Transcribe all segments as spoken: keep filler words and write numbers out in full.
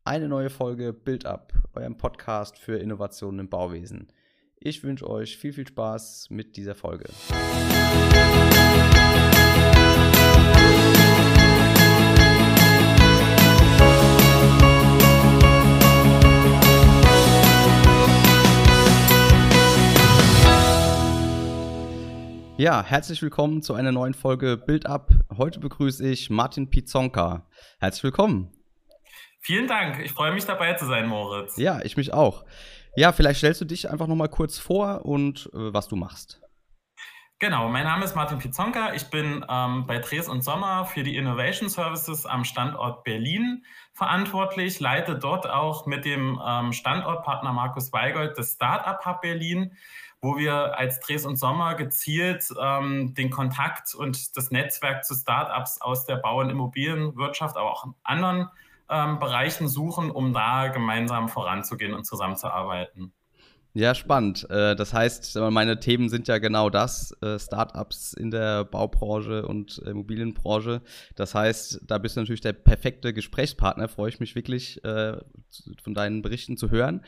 eine neue Folge Build Up, eurem Podcast für Innovationen im Bauwesen. Ich wünsche euch viel, viel Spaß mit dieser Folge. Ja, herzlich willkommen zu einer neuen Folge Build Up. Heute begrüße ich Martin Pizonka. Herzlich willkommen. Vielen Dank. Ich freue mich, dabei zu sein, Moritz. Ja, ich mich auch. Ja, vielleicht stellst du dich einfach noch mal kurz vor und äh, was du machst. Genau, mein Name ist Martin Pizonka. Ich bin ähm, bei Dres und Sommer für die Innovation Services am Standort Berlin verantwortlich, leite dort auch mit dem ähm, Standortpartner Markus Weigold das Startup Hub Berlin, wo wir als Dres und Sommer gezielt ähm, den Kontakt und das Netzwerk zu Startups aus der Bau- und Immobilienwirtschaft, aber auch in anderen ähm, Bereichen suchen, um da gemeinsam voranzugehen und zusammenzuarbeiten. Ja, spannend. Das heißt, meine Themen sind ja genau das, Startups in der Baubranche und Immobilienbranche. Das heißt, da bist du natürlich der perfekte Gesprächspartner. Freue ich mich wirklich, von deinen Berichten zu hören.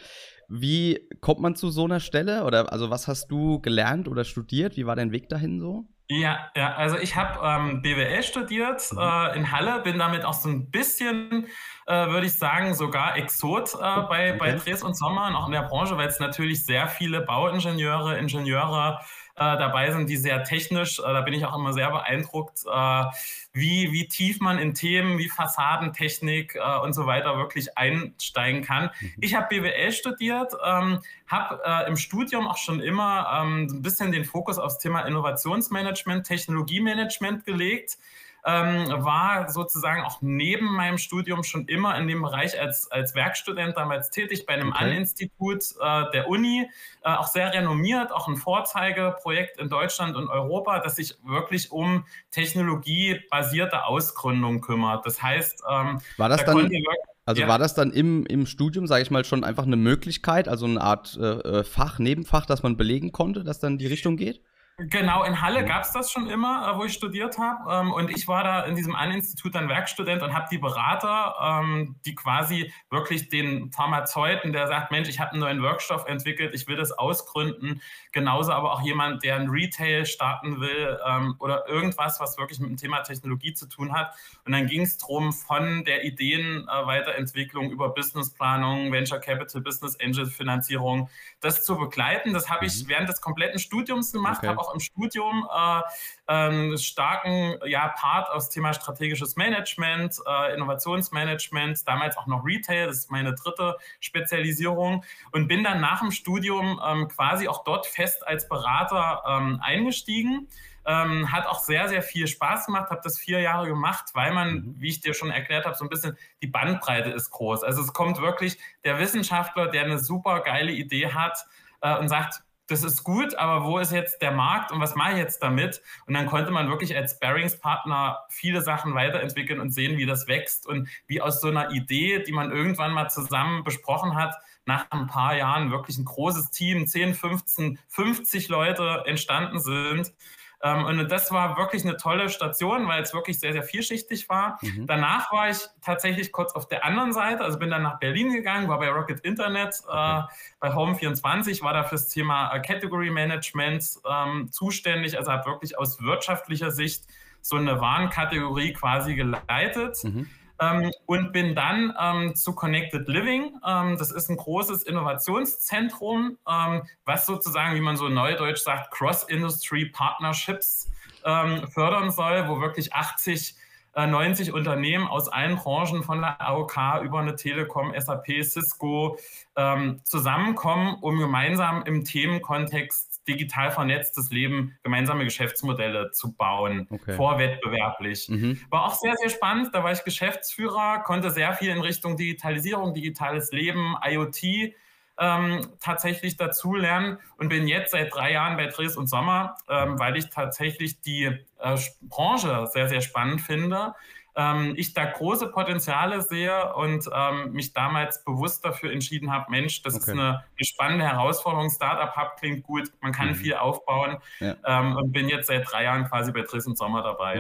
Wie kommt man zu so einer Stelle? Oder also was hast du gelernt oder studiert? Wie war dein Weg dahin so? Ja, ja, also ich habe ähm, B W L studiert äh, in Halle, bin damit auch so ein bisschen, äh, würde ich sagen, sogar Exot äh, bei, okay. bei Dres und Sommer und auch in der Branche, weil es natürlich sehr viele Bauingenieure, Ingenieure äh, dabei sind, die sehr technisch, äh, da bin ich auch immer sehr beeindruckt, äh, wie, wie tief man in Themen wie Fassadentechnik äh, und so weiter wirklich einsteigen kann. Mhm. Ich habe B W L studiert, ähm, habe äh, im Studium auch schon immer ähm, ein bisschen den Fokus aufs Thema Innovationsmanagement, Technologiemanagement gelegt. Ähm, war sozusagen auch neben meinem Studium schon immer in dem Bereich als, als Werkstudent damals tätig bei einem okay. An-Institut äh, der Uni, äh, auch sehr renommiert, auch ein Vorzeigeprojekt in Deutschland und Europa, das sich wirklich um technologiebasierte Ausgründung kümmert. Das heißt, ähm, war das da dann, also ja. war das dann im, im Studium, sage ich mal, schon einfach eine Möglichkeit, also eine Art äh, Fach, Nebenfach, das man belegen konnte, dass dann die Richtung geht? Genau, in Halle gab es das schon immer, wo ich studiert habe. Und ich war da in diesem An-Institut dann Werkstudent und habe die Berater, die quasi wirklich den Pharmazeuten, der sagt, Mensch, ich habe einen neuen Wirkstoff entwickelt, ich will das ausgründen. Genauso aber auch jemand, der ein Retail starten will oder irgendwas, was wirklich mit dem Thema Technologie zu tun hat. Und dann ging es darum, von der Ideenweiterentwicklung über Businessplanung, Venture Capital, Business Angel Finanzierung, das zu begleiten. Das habe ich während des kompletten Studiums gemacht, okay. habe auch im Studium äh, einen starken ja, Part aufs Thema strategisches Management, äh, Innovationsmanagement, damals auch noch Retail, das ist meine dritte Spezialisierung und bin dann nach dem Studium ähm, quasi auch dort fest als Berater ähm, eingestiegen. Ähm, hat auch sehr, sehr viel Spaß gemacht, habe das vier Jahre gemacht, weil man, mhm. wie ich dir schon erklärt habe, so ein bisschen die Bandbreite ist groß. Also es kommt wirklich der Wissenschaftler, der eine super geile Idee hat äh, und sagt, das ist gut, aber wo ist jetzt der Markt und was mache ich jetzt damit? Und dann konnte man wirklich als Sparringspartner viele Sachen weiterentwickeln und sehen, wie das wächst und wie aus so einer Idee, die man irgendwann mal zusammen besprochen hat, nach ein paar Jahren wirklich ein großes Team, zehn, fünfzehn, fünfzig Leute entstanden sind. Und das war wirklich eine tolle Station, weil es wirklich sehr, sehr vielschichtig war. Mhm. Danach war ich tatsächlich kurz auf der anderen Seite, also bin dann nach Berlin gegangen, war bei Rocket Internet, okay. äh, bei Home vierundzwanzig, war da fürs Thema Category Management ähm, zuständig, also habe wirklich aus wirtschaftlicher Sicht so eine Warenkategorie quasi geleitet. Mhm. Ähm, und bin dann ähm, zu Connected Living. Ähm, das ist ein großes Innovationszentrum, ähm, was sozusagen, wie man so neudeutsch sagt, Cross-Industry Partnerships ähm, fördern soll, wo wirklich achtzig, neunzig Unternehmen aus allen Branchen von der A O K über eine Telekom, S A P, Cisco ähm, zusammenkommen, um gemeinsam im Themenkontext digital vernetztes Leben, gemeinsame Geschäftsmodelle zu bauen, okay. vorwettbewerblich. Mhm. War auch sehr, sehr spannend, da war ich Geschäftsführer, konnte sehr viel in Richtung Digitalisierung, digitales Leben, IoT ähm, tatsächlich dazulernen und bin jetzt seit drei Jahren bei Dres und Sommer, ähm, weil ich tatsächlich die äh, Branche sehr, sehr spannend finde. Ähm, ich da große Potenziale sehe und ähm, mich damals bewusst dafür entschieden habe, Mensch, das okay. ist eine, eine spannende Herausforderung. Startup Hub klingt gut, man kann mhm. viel aufbauen ja. ähm, und bin jetzt seit drei Jahren quasi bei Dres und Sommer dabei. Okay,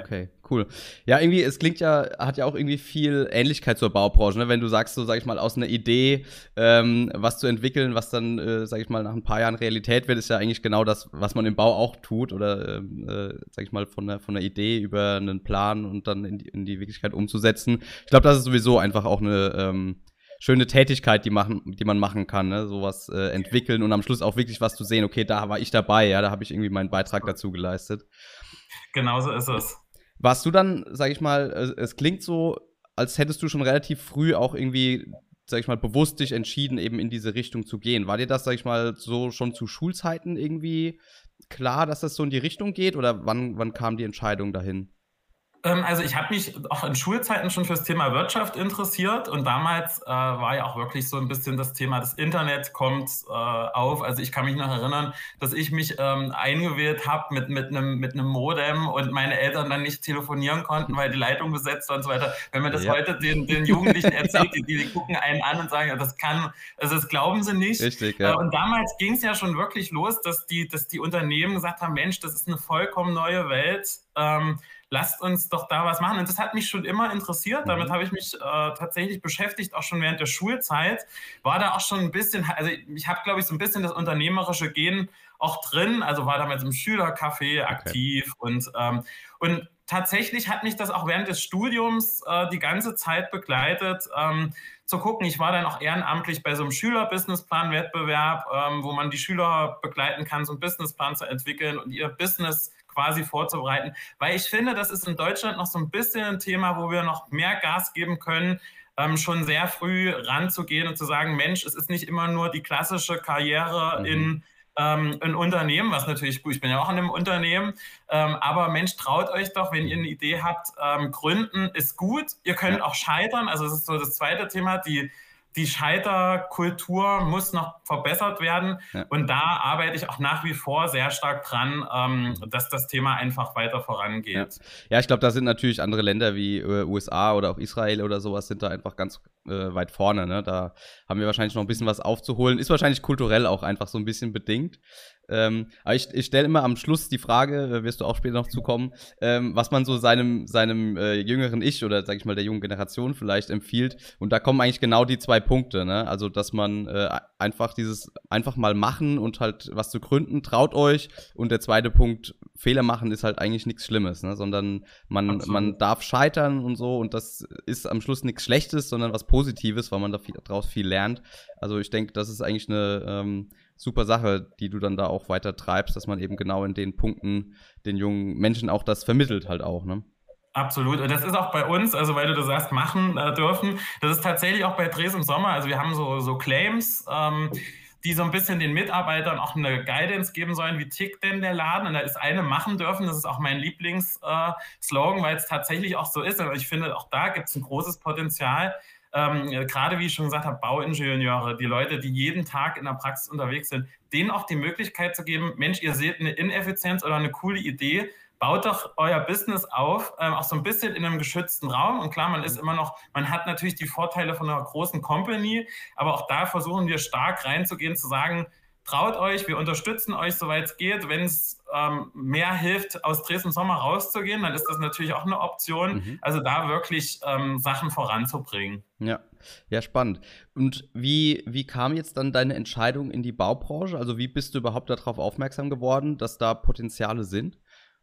cool. Ja, irgendwie, es klingt ja, hat ja auch irgendwie viel Ähnlichkeit zur Baubranche, ne? Wenn du sagst, so, sag ich mal, aus einer Idee ähm, was zu entwickeln, was dann, äh, sag ich mal, nach ein paar Jahren Realität wird, ist ja eigentlich genau das, was man im Bau auch tut oder, ähm, äh, sag ich mal, von der, von der Idee über einen Plan und dann in die, in die Wirklichkeit umzusetzen. Ich glaube, das ist sowieso einfach auch eine ähm, schöne Tätigkeit, die, machen, die man machen kann, ne? Sowas äh, entwickeln und am Schluss auch wirklich was zu sehen, okay, da war ich dabei, ja, da habe ich irgendwie meinen Beitrag dazu geleistet. Genauso ist es. Warst du dann, sag ich mal, es, es klingt so, als hättest du schon relativ früh auch irgendwie, sag ich mal, bewusst dich entschieden, eben in diese Richtung zu gehen. War dir das, sag ich mal, so schon zu Schulzeiten irgendwie klar, dass das so in die Richtung geht oder wann, wann kam die Entscheidung dahin? Also ich habe mich auch in Schulzeiten schon fürs Thema Wirtschaft interessiert und damals äh, war ja auch wirklich so ein bisschen das Thema, das Internet kommt äh, auf. Also ich kann mich noch erinnern, dass ich mich ähm, eingewählt habe mit, mit, einem, mit einem Modem und meine Eltern dann nicht telefonieren konnten, weil die Leitung besetzt war und so weiter. Wenn man das ja. heute den, den Jugendlichen erzählt, ja. die, die gucken einen an und sagen, ja, das kann, also das glauben sie nicht. Richtig, ja. Und damals ging es ja schon wirklich los, dass die, dass die Unternehmen gesagt haben, Mensch, das ist eine vollkommen neue Welt. Ähm, lasst uns doch da was machen. Und das hat mich schon immer interessiert. Damit habe ich mich äh, tatsächlich beschäftigt, auch schon während der Schulzeit. War da auch schon ein bisschen, also ich habe, glaube ich, so ein bisschen das unternehmerische Gen auch drin. Also war damals im Schülercafé aktiv. Okay. Und, ähm, und tatsächlich hat mich das auch während des Studiums äh, die ganze Zeit begleitet, ähm, zu gucken. Ich war dann auch ehrenamtlich bei so einem Schüler-Businessplan-Wettbewerb, ähm, wo man die Schüler begleiten kann, so einen Businessplan zu entwickeln und ihr Business quasi vorzubereiten, weil ich finde, das ist in Deutschland noch so ein bisschen ein Thema, wo wir noch mehr Gas geben können, ähm, schon sehr früh ranzugehen und zu sagen, Mensch, es ist nicht immer nur die klassische Karriere mhm. in ähm, ein Unternehmen, was natürlich gut, ich bin ja auch in einem Unternehmen, ähm, aber Mensch, traut euch doch, wenn ihr eine Idee habt, ähm, gründen ist gut, ihr könnt ja. auch scheitern, also das ist so das zweite Thema, die Die Scheiterkultur muss noch verbessert werden. Ja. Und da arbeite ich auch nach wie vor sehr stark dran, ähm, dass das Thema einfach weiter vorangeht. Ja, ja ich glaube, da sind natürlich andere Länder wie äh, U S A oder auch Israel oder sowas sind da einfach ganz äh, weit vorne. Ne? Da haben wir wahrscheinlich noch ein bisschen was aufzuholen. Ist wahrscheinlich kulturell auch einfach so ein bisschen bedingt. Ähm, aber ich, ich stelle immer am Schluss die Frage, äh, wirst du auch später noch zukommen, ähm, was man so seinem, seinem äh, jüngeren Ich oder sag ich mal der jungen Generation vielleicht empfiehlt. Und da kommen eigentlich genau die zwei Punkte, ne? Also, dass man äh, einfach dieses, einfach mal machen und halt was zu gründen, traut euch. Und der zweite Punkt, Fehler machen ist halt eigentlich nichts Schlimmes, ne? Sondern man, man darf scheitern und so und das ist am Schluss nichts Schlechtes, sondern was Positives, weil man da viel, daraus viel lernt. Also ich denke, das ist eigentlich eine ähm, super Sache, die du dann da auch weiter treibst, dass man eben genau in den Punkten den jungen Menschen auch das vermittelt halt auch, ne? Absolut. Und das ist auch bei uns, also weil du das sagst, machen äh, dürfen. Das ist tatsächlich auch bei Drehs im Sommer. Also wir haben so, so Claims, ähm, die so ein bisschen den Mitarbeitern auch eine Guidance geben sollen, wie tickt denn der Laden? Und da ist eine machen dürfen. Das ist auch mein Lieblingsslogan, äh, weil es tatsächlich auch so ist. Aber ich finde, auch da gibt es ein großes Potenzial. Ähm, gerade wie ich schon gesagt habe, Bauingenieure, die Leute, die jeden Tag in der Praxis unterwegs sind, denen auch die Möglichkeit zu geben, Mensch, ihr seht eine Ineffizienz oder eine coole Idee, baut doch euer Business auf, ähm, auch so ein bisschen in einem geschützten Raum. Und klar, man ist immer noch, man hat natürlich die Vorteile von einer großen Company, aber auch da versuchen wir stark reinzugehen, zu sagen, traut euch, wir unterstützen euch, soweit es geht. Wenn es ähm, mehr hilft, aus Dresden Sommer rauszugehen, dann ist das natürlich auch eine Option. Mhm. Also da wirklich ähm, Sachen voranzubringen. Ja, ja, spannend. Und wie, wie kam jetzt dann deine Entscheidung in die Baubranche? Also wie bist du überhaupt darauf aufmerksam geworden, dass da Potenziale sind?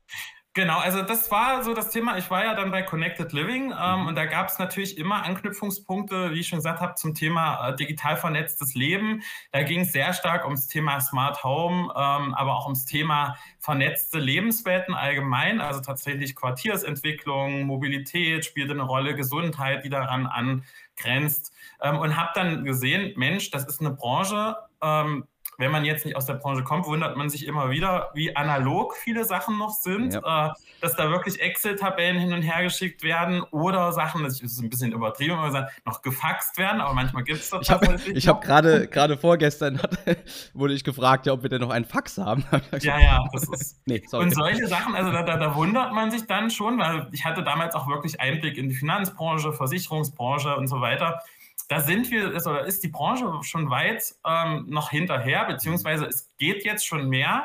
Genau, also das war so das Thema. Ich war ja dann bei Connected Living ähm, mhm. und da gab es natürlich immer Anknüpfungspunkte, wie ich schon gesagt habe, zum Thema äh, digital vernetztes Leben. Da ging es sehr stark ums Thema Smart Home, ähm, aber auch ums Thema vernetzte Lebenswelten allgemein, also tatsächlich Quartiersentwicklung, Mobilität spielte eine Rolle, Gesundheit, die daran angrenzt ähm, und habe dann gesehen, Mensch, das ist eine Branche, ähm, wenn man jetzt nicht aus der Branche kommt, wundert man sich immer wieder, wie analog viele Sachen noch sind, ja. äh, dass da wirklich Excel-Tabellen hin und her geschickt werden oder Sachen, das ist ein bisschen übertrieben, aber gesagt, noch gefaxt werden, aber manchmal gibt es doch Ich habe hab gerade gerade vorgestern hat, wurde ich gefragt, ja, ob wir denn noch einen Fax haben. Ja, ja, das ist. Nee, sorry. Und solche Sachen, also da, da, da wundert man sich dann schon, weil ich hatte damals auch wirklich Einblick in die Finanzbranche, Versicherungsbranche und so weiter. Da sind wir, oder ist die Branche schon weit ähm, noch hinterher, beziehungsweise es geht jetzt schon mehr.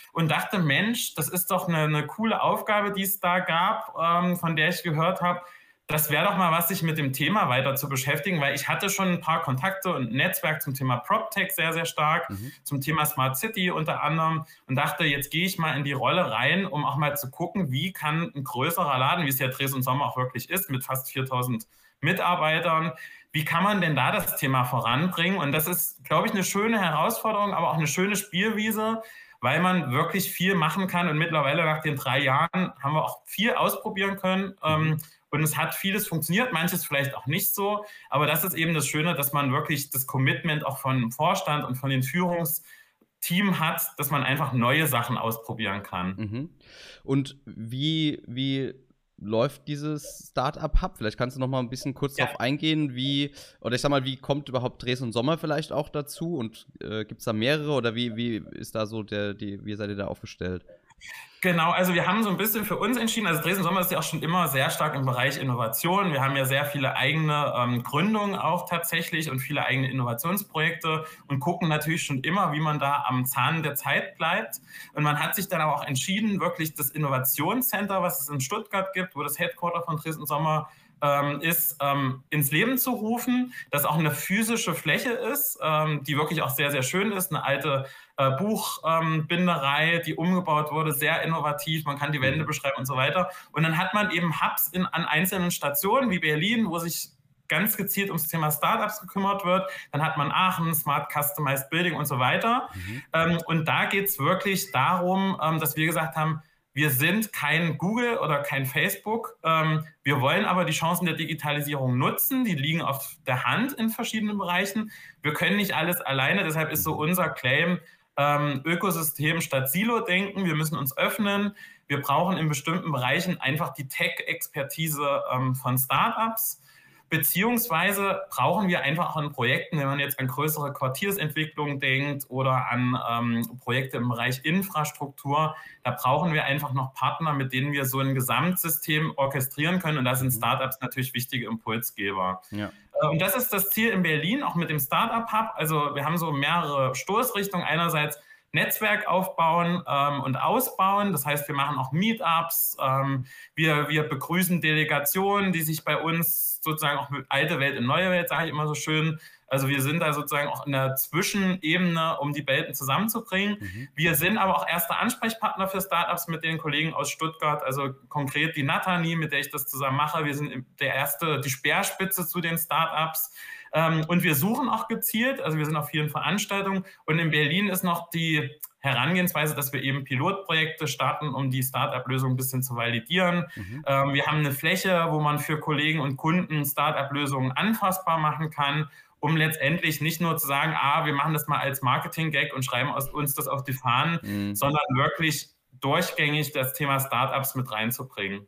und dachte, Mensch, das ist doch eine, eine coole Aufgabe, die es da gab, ähm, von der ich gehört habe. Das wäre doch mal was, sich mit dem Thema weiter zu beschäftigen, weil ich hatte schon ein paar Kontakte und ein Netzwerk zum Thema PropTech sehr, sehr stark, mhm. zum Thema Smart City unter anderem und dachte, jetzt gehe ich mal in die Rolle rein, um auch mal zu gucken, wie kann ein größerer Laden, wie es ja Dres und Sommer auch wirklich ist, mit fast viertausend Mitarbeitern, wie kann man denn da das Thema voranbringen? Und das ist, glaube ich, eine schöne Herausforderung, aber auch eine schöne Spielwiese, weil man wirklich viel machen kann. Und mittlerweile nach den drei Jahren haben wir auch viel ausprobieren können. Mhm. Und es hat vieles funktioniert, manches vielleicht auch nicht so. Aber das ist eben das Schöne, dass man wirklich das Commitment auch von Vorstand und von den Führungsteam hat, dass man einfach neue Sachen ausprobieren kann. Mhm. Und wie, wie läuft dieses Startup-Hub? Vielleicht kannst du noch mal ein bisschen kurz ja. darauf eingehen, wie, oder ich sag mal, wie kommt überhaupt Dres und Sommer vielleicht auch dazu? Und äh, gibt es da mehrere oder wie, wie ist da so der, die, wie seid ihr da aufgestellt? Genau, also wir haben so ein bisschen für uns entschieden, also Dres und Sommer ist ja auch schon immer sehr stark im Bereich Innovation. Wir haben ja sehr viele eigene ähm, Gründungen auch tatsächlich und viele eigene Innovationsprojekte und gucken natürlich schon immer, wie man da am Zahn der Zeit bleibt. Und man hat sich dann aber auch entschieden, wirklich das Innovationscenter, was es in Stuttgart gibt, wo das Headquarter von Dres und Sommer ähm, ist, ähm, ins Leben zu rufen, das auch eine physische Fläche ist, ähm, die wirklich auch sehr, sehr schön ist, eine alte äh, Buchbinderei, ähm, die umgebaut wurde, sehr innovativ, man kann die Wände beschreiben und so weiter. Und dann hat man eben Hubs in, an einzelnen Stationen wie Berlin, wo sich ganz gezielt ums Thema Startups gekümmert wird. Dann hat man Aachen, Smart Customized Building und so weiter. Mhm. Ähm, und da geht es wirklich darum, ähm, dass wir gesagt haben, wir sind kein Google oder kein Facebook. Ähm, wir wollen aber die Chancen der Digitalisierung nutzen. Die liegen auf der Hand in verschiedenen Bereichen. Wir können nicht alles alleine. Deshalb ist so unser Claim, ähm, Ökosystem statt Silo-Denken. Wir müssen uns öffnen. Wir brauchen in bestimmten Bereichen einfach die Tech-Expertise ähm, von Startups. Beziehungsweise brauchen wir einfach auch an Projekten, wenn man jetzt an größere Quartiersentwicklungen denkt oder an ähm, Projekte im Bereich Infrastruktur, da brauchen wir einfach noch Partner, mit denen wir so ein Gesamtsystem orchestrieren können. Und da sind Startups natürlich wichtige Impulsgeber. Ja. Und das ist das Ziel in Berlin, auch mit dem Startup-Hub. Also wir haben so mehrere Stoßrichtungen. Einerseits Netzwerk aufbauen ähm, und ausbauen. Das heißt, wir machen auch Meetups. Ähm, wir, wir begrüßen Delegationen, die sich bei uns sozusagen auch mit alte Welt in neue Welt, sage ich immer so schön. Also wir sind da sozusagen auch in der Zwischenebene, um die Welten zusammenzubringen. Mhm. Wir sind aber auch erste Ansprechpartner für Startups mit den Kollegen aus Stuttgart, also konkret die Nathalie, mit der ich das zusammen mache. Wir sind der erste, die Speerspitze zu den Startups. Ähm, und wir suchen auch gezielt, also wir sind auf vielen Veranstaltungen. Und in Berlin ist noch die Herangehensweise, dass wir eben Pilotprojekte starten, um die Startup-Lösung ein bisschen zu validieren. Mhm. Ähm, wir haben eine Fläche, wo man für Kollegen und Kunden Startup-Lösungen anfassbar machen kann, um letztendlich nicht nur zu sagen, ah, wir machen das mal als Marketing-Gag und schreiben uns das auf die Fahnen, mhm. sondern wirklich durchgängig das Thema Startups mit reinzubringen.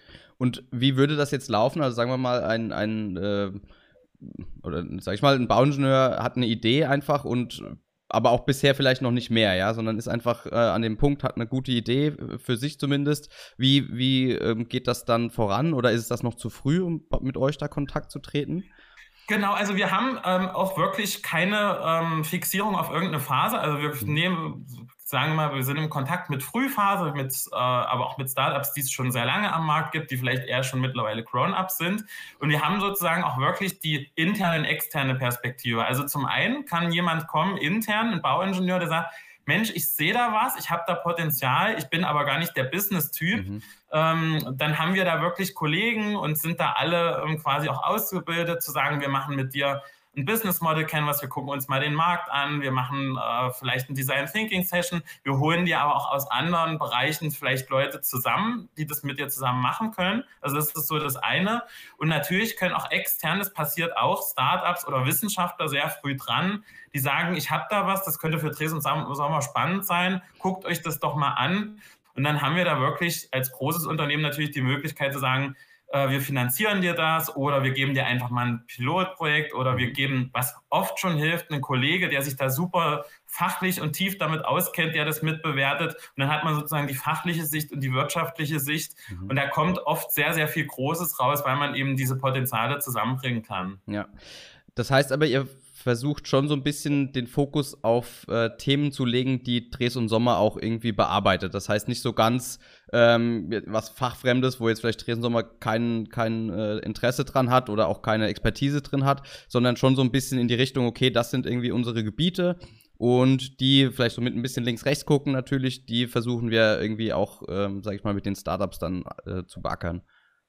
Und wie würde das jetzt laufen? Also sagen wir mal, ein, ein äh, oder sag ich mal, ein Bauingenieur hat eine Idee einfach und aber auch bisher vielleicht noch nicht mehr, ja, sondern ist einfach äh, an dem Punkt, hat eine gute Idee, für sich zumindest. Wie, wie ähm, geht das dann voran oder ist das noch zu früh, um mit euch da Kontakt zu treten? Genau, also wir haben ähm, auch wirklich keine ähm, Fixierung auf irgendeine Phase. Also wir nehmen, sagen wir mal, wir sind im Kontakt mit Frühphase, mit, äh, aber auch mit Startups, die es schon sehr lange am Markt gibt, die vielleicht eher schon mittlerweile Grown-ups sind. Und wir haben sozusagen auch wirklich die interne und externe Perspektive. Also zum einen kann jemand kommen, intern, ein Bauingenieur, der sagt, Mensch, ich sehe da was, ich habe da Potenzial, ich bin aber gar nicht der Business-Typ. Mhm. Ähm, dann haben wir da wirklich Kollegen und sind da alle ähm, quasi auch ausgebildet, zu sagen, wir machen mit dir ein Business Model Canvas, wir gucken uns mal den Markt an, wir machen äh, vielleicht ein Design Thinking Session, wir holen dir aber auch aus anderen Bereichen vielleicht Leute zusammen, die das mit dir zusammen machen können. Also das ist so das eine. Und natürlich können auch extern, das passiert auch, Startups oder Wissenschaftler sehr früh dran, die sagen, ich habe da was, das könnte für Dres und Sommer spannend sein, guckt euch das doch mal an. Und dann haben wir da wirklich als großes Unternehmen natürlich die Möglichkeit zu sagen, wir finanzieren dir das oder wir geben dir einfach mal ein Pilotprojekt oder wir geben, was oft schon hilft, einen Kollege, der sich da super fachlich und tief damit auskennt, der das mitbewertet. Und dann hat man sozusagen die fachliche Sicht und die wirtschaftliche Sicht. Mhm. Und da kommt oft sehr, sehr viel Großes raus, weil man eben diese Potenziale zusammenbringen kann. Ja, das heißt aber, ihr versucht schon so ein bisschen den Fokus auf äh, Themen zu legen, die Dres und Sommer auch irgendwie bearbeitet. Das heißt nicht so ganz ähm, was Fachfremdes, wo jetzt vielleicht Dres und Sommer kein, kein äh, Interesse dran hat oder auch keine Expertise drin hat, sondern schon so ein bisschen in die Richtung, okay, das sind irgendwie unsere Gebiete und die vielleicht so mit ein bisschen links-rechts gucken natürlich, die versuchen wir irgendwie auch, ähm, sag ich mal, mit den Startups dann äh, zu beackern.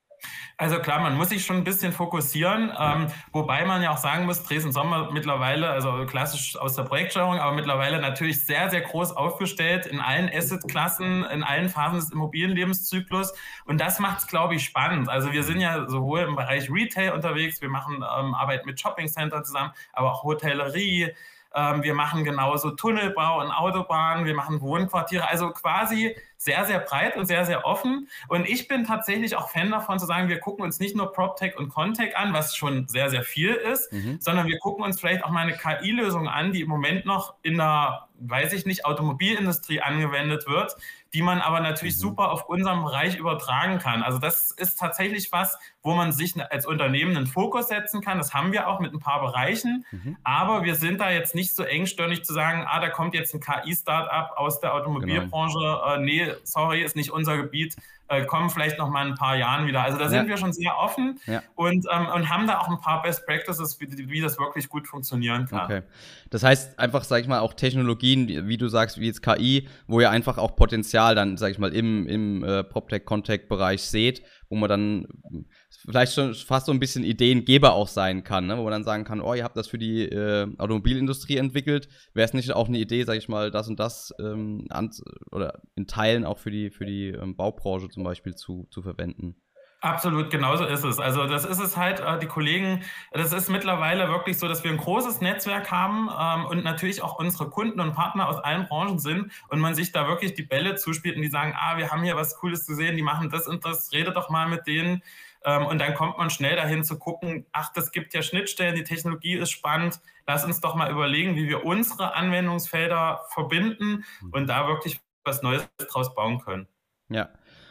Also klar, man muss sich schon ein bisschen fokussieren, ja. ähm, wobei man ja auch sagen muss, Dres und Sommer mittlerweile, also klassisch aus der Projektsteuerung, aber mittlerweile natürlich sehr, sehr groß aufgestellt in allen Assetklassen, in allen Phasen des Immobilienlebenszyklus und das macht es, glaube ich, spannend. Also wir sind ja sowohl im Bereich Retail unterwegs, wir machen ähm, Arbeit mit Shoppingcentern zusammen, aber auch Hotellerie, ähm, wir machen genauso Tunnelbau und Autobahnen, wir machen Wohnquartiere, also quasi sehr, sehr breit und sehr, sehr offen. Und ich bin tatsächlich auch Fan davon zu sagen, wir gucken uns nicht nur PropTech und Contech an, was schon sehr, sehr viel ist, mhm. sondern wir gucken uns vielleicht auch mal eine K I-Lösung an, die im Moment noch in der, weiß ich nicht, Automobilindustrie angewendet wird, die man aber natürlich mhm. super auf unserem Bereich übertragen kann. Also das ist tatsächlich was, wo man sich als Unternehmen einen Fokus setzen kann. Das haben wir auch mit ein paar Bereichen, mhm. aber wir sind da jetzt nicht so engstirnig zu sagen, ah, da kommt jetzt ein K I-Startup aus der Automobilbranche, genau. äh, nee, sorry, ist nicht unser Gebiet, äh, kommen vielleicht noch mal ein paar Jahren wieder. Also da ja. sind wir schon sehr offen ja. und, ähm, und haben da auch ein paar Best Practices, wie, wie das wirklich gut funktionieren kann. Okay. Das heißt einfach, sag ich mal, auch Technologien, wie du sagst, wie jetzt K I, wo ihr einfach auch Potenzial dann, sag ich mal, im, im äh, PropTech-Contact-Bereich seht, wo man dann vielleicht schon fast so ein bisschen Ideengeber auch sein kann, ne? Wo man dann sagen kann, oh, ihr habt das für die äh, Automobilindustrie entwickelt, wäre es nicht auch eine Idee, sag ich mal, das und das ähm, an, oder in Teilen auch für die, für die ähm, Baubranche zum Beispiel zu, zu verwenden? Absolut, genauso ist es. Also das ist es halt, äh, die Kollegen, das ist mittlerweile wirklich so, dass wir ein großes Netzwerk haben ähm, und natürlich auch unsere Kunden und Partner aus allen Branchen sind und man sich da wirklich die Bälle zuspielt und die sagen, ah, wir haben hier was Cooles gesehen, die machen das und das, rede doch mal mit denen. Ähm, und dann kommt man schnell dahin zu gucken, ach, das gibt ja Schnittstellen, die Technologie ist spannend, lass uns doch mal überlegen, wie wir unsere Anwendungsfelder verbinden und da wirklich was Neues draus bauen können. Ja,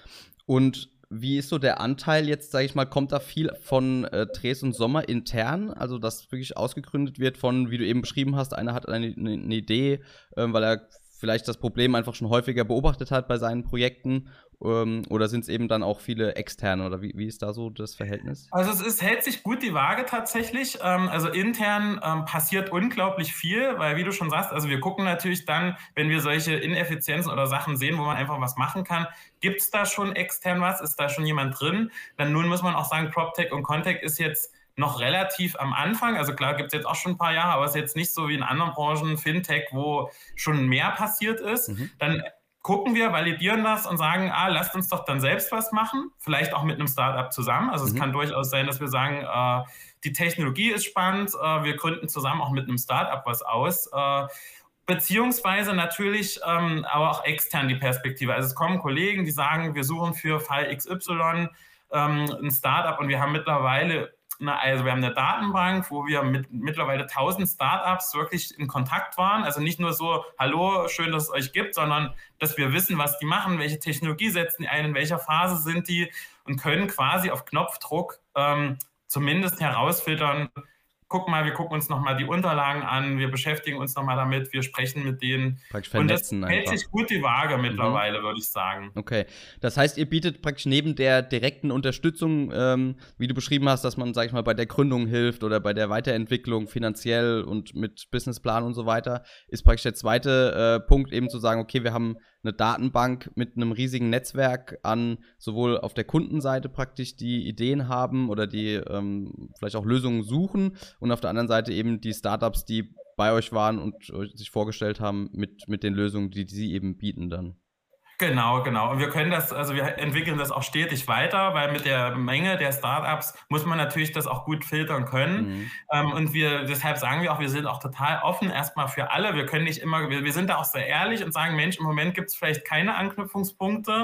und wie ist so der Anteil jetzt, sage ich mal, kommt da viel von äh, Dres und Sommer intern, also dass wirklich ausgegründet wird von, wie du eben beschrieben hast, einer hat eine, eine, eine Idee, ähm, weil er vielleicht das Problem einfach schon häufiger beobachtet hat bei seinen Projekten, ähm, oder sind es eben dann auch viele externe, oder wie, wie ist da so das Verhältnis? Also es ist, hält sich gut die Waage tatsächlich, ähm, also intern ähm, passiert unglaublich viel, weil wie du schon sagst, also wir gucken natürlich dann, wenn wir solche Ineffizienzen oder Sachen sehen, wo man einfach was machen kann, gibt es da schon extern was, ist da schon jemand drin? Dann nun muss man auch sagen, PropTech und Contech ist jetzt noch relativ am Anfang, also klar gibt es jetzt auch schon ein paar Jahre, aber es ist jetzt nicht so wie in anderen Branchen, Fintech, wo schon mehr passiert ist. Mhm. Dann gucken wir, validieren das und sagen, ah, lasst uns doch dann selbst was machen, vielleicht auch mit einem Startup zusammen. Also es mhm. kann durchaus sein, dass wir sagen, äh, die Technologie ist spannend, äh, wir gründen zusammen auch mit einem Startup was aus. Äh, beziehungsweise natürlich ähm, aber auch extern die Perspektive. Also es kommen Kollegen, die sagen, wir suchen für Fall X Y ähm, ein Startup und wir haben mittlerweile Also wir haben eine Datenbank, wo wir mit mittlerweile tausend Startups wirklich in Kontakt waren. Also nicht nur so, hallo, schön, dass es euch gibt, sondern dass wir wissen, was die machen, welche Technologie setzen die ein, in welcher Phase sind die und können quasi auf Knopfdruck ähm, zumindest herausfiltern, guck mal, wir gucken uns nochmal die Unterlagen an, wir beschäftigen uns nochmal damit, wir sprechen mit denen. Und das hält sich gut die Waage mittlerweile, mhm. würde ich sagen. Okay, das heißt, ihr bietet praktisch neben der direkten Unterstützung, ähm, wie du beschrieben hast, dass man, sag ich mal, bei der Gründung hilft oder bei der Weiterentwicklung finanziell und mit Businessplan und so weiter, ist praktisch der zweite äh, Punkt eben zu sagen, okay, wir haben eine Datenbank mit einem riesigen Netzwerk an sowohl auf der Kundenseite praktisch die Ideen haben oder die ähm, vielleicht auch Lösungen suchen und auf der anderen Seite eben die Startups, die bei euch waren und sich vorgestellt haben mit, mit den Lösungen, die, die sie eben bieten dann. Genau, genau. Und wir können das, also wir entwickeln das auch stetig weiter, weil mit der Menge der Startups muss man natürlich das auch gut filtern können. Mhm. Ähm, und wir, deshalb sagen wir auch, wir sind auch total offen erstmal für alle. Wir können nicht immer, wir, wir sind da auch sehr ehrlich und sagen, Mensch, im Moment gibt es vielleicht keine Anknüpfungspunkte.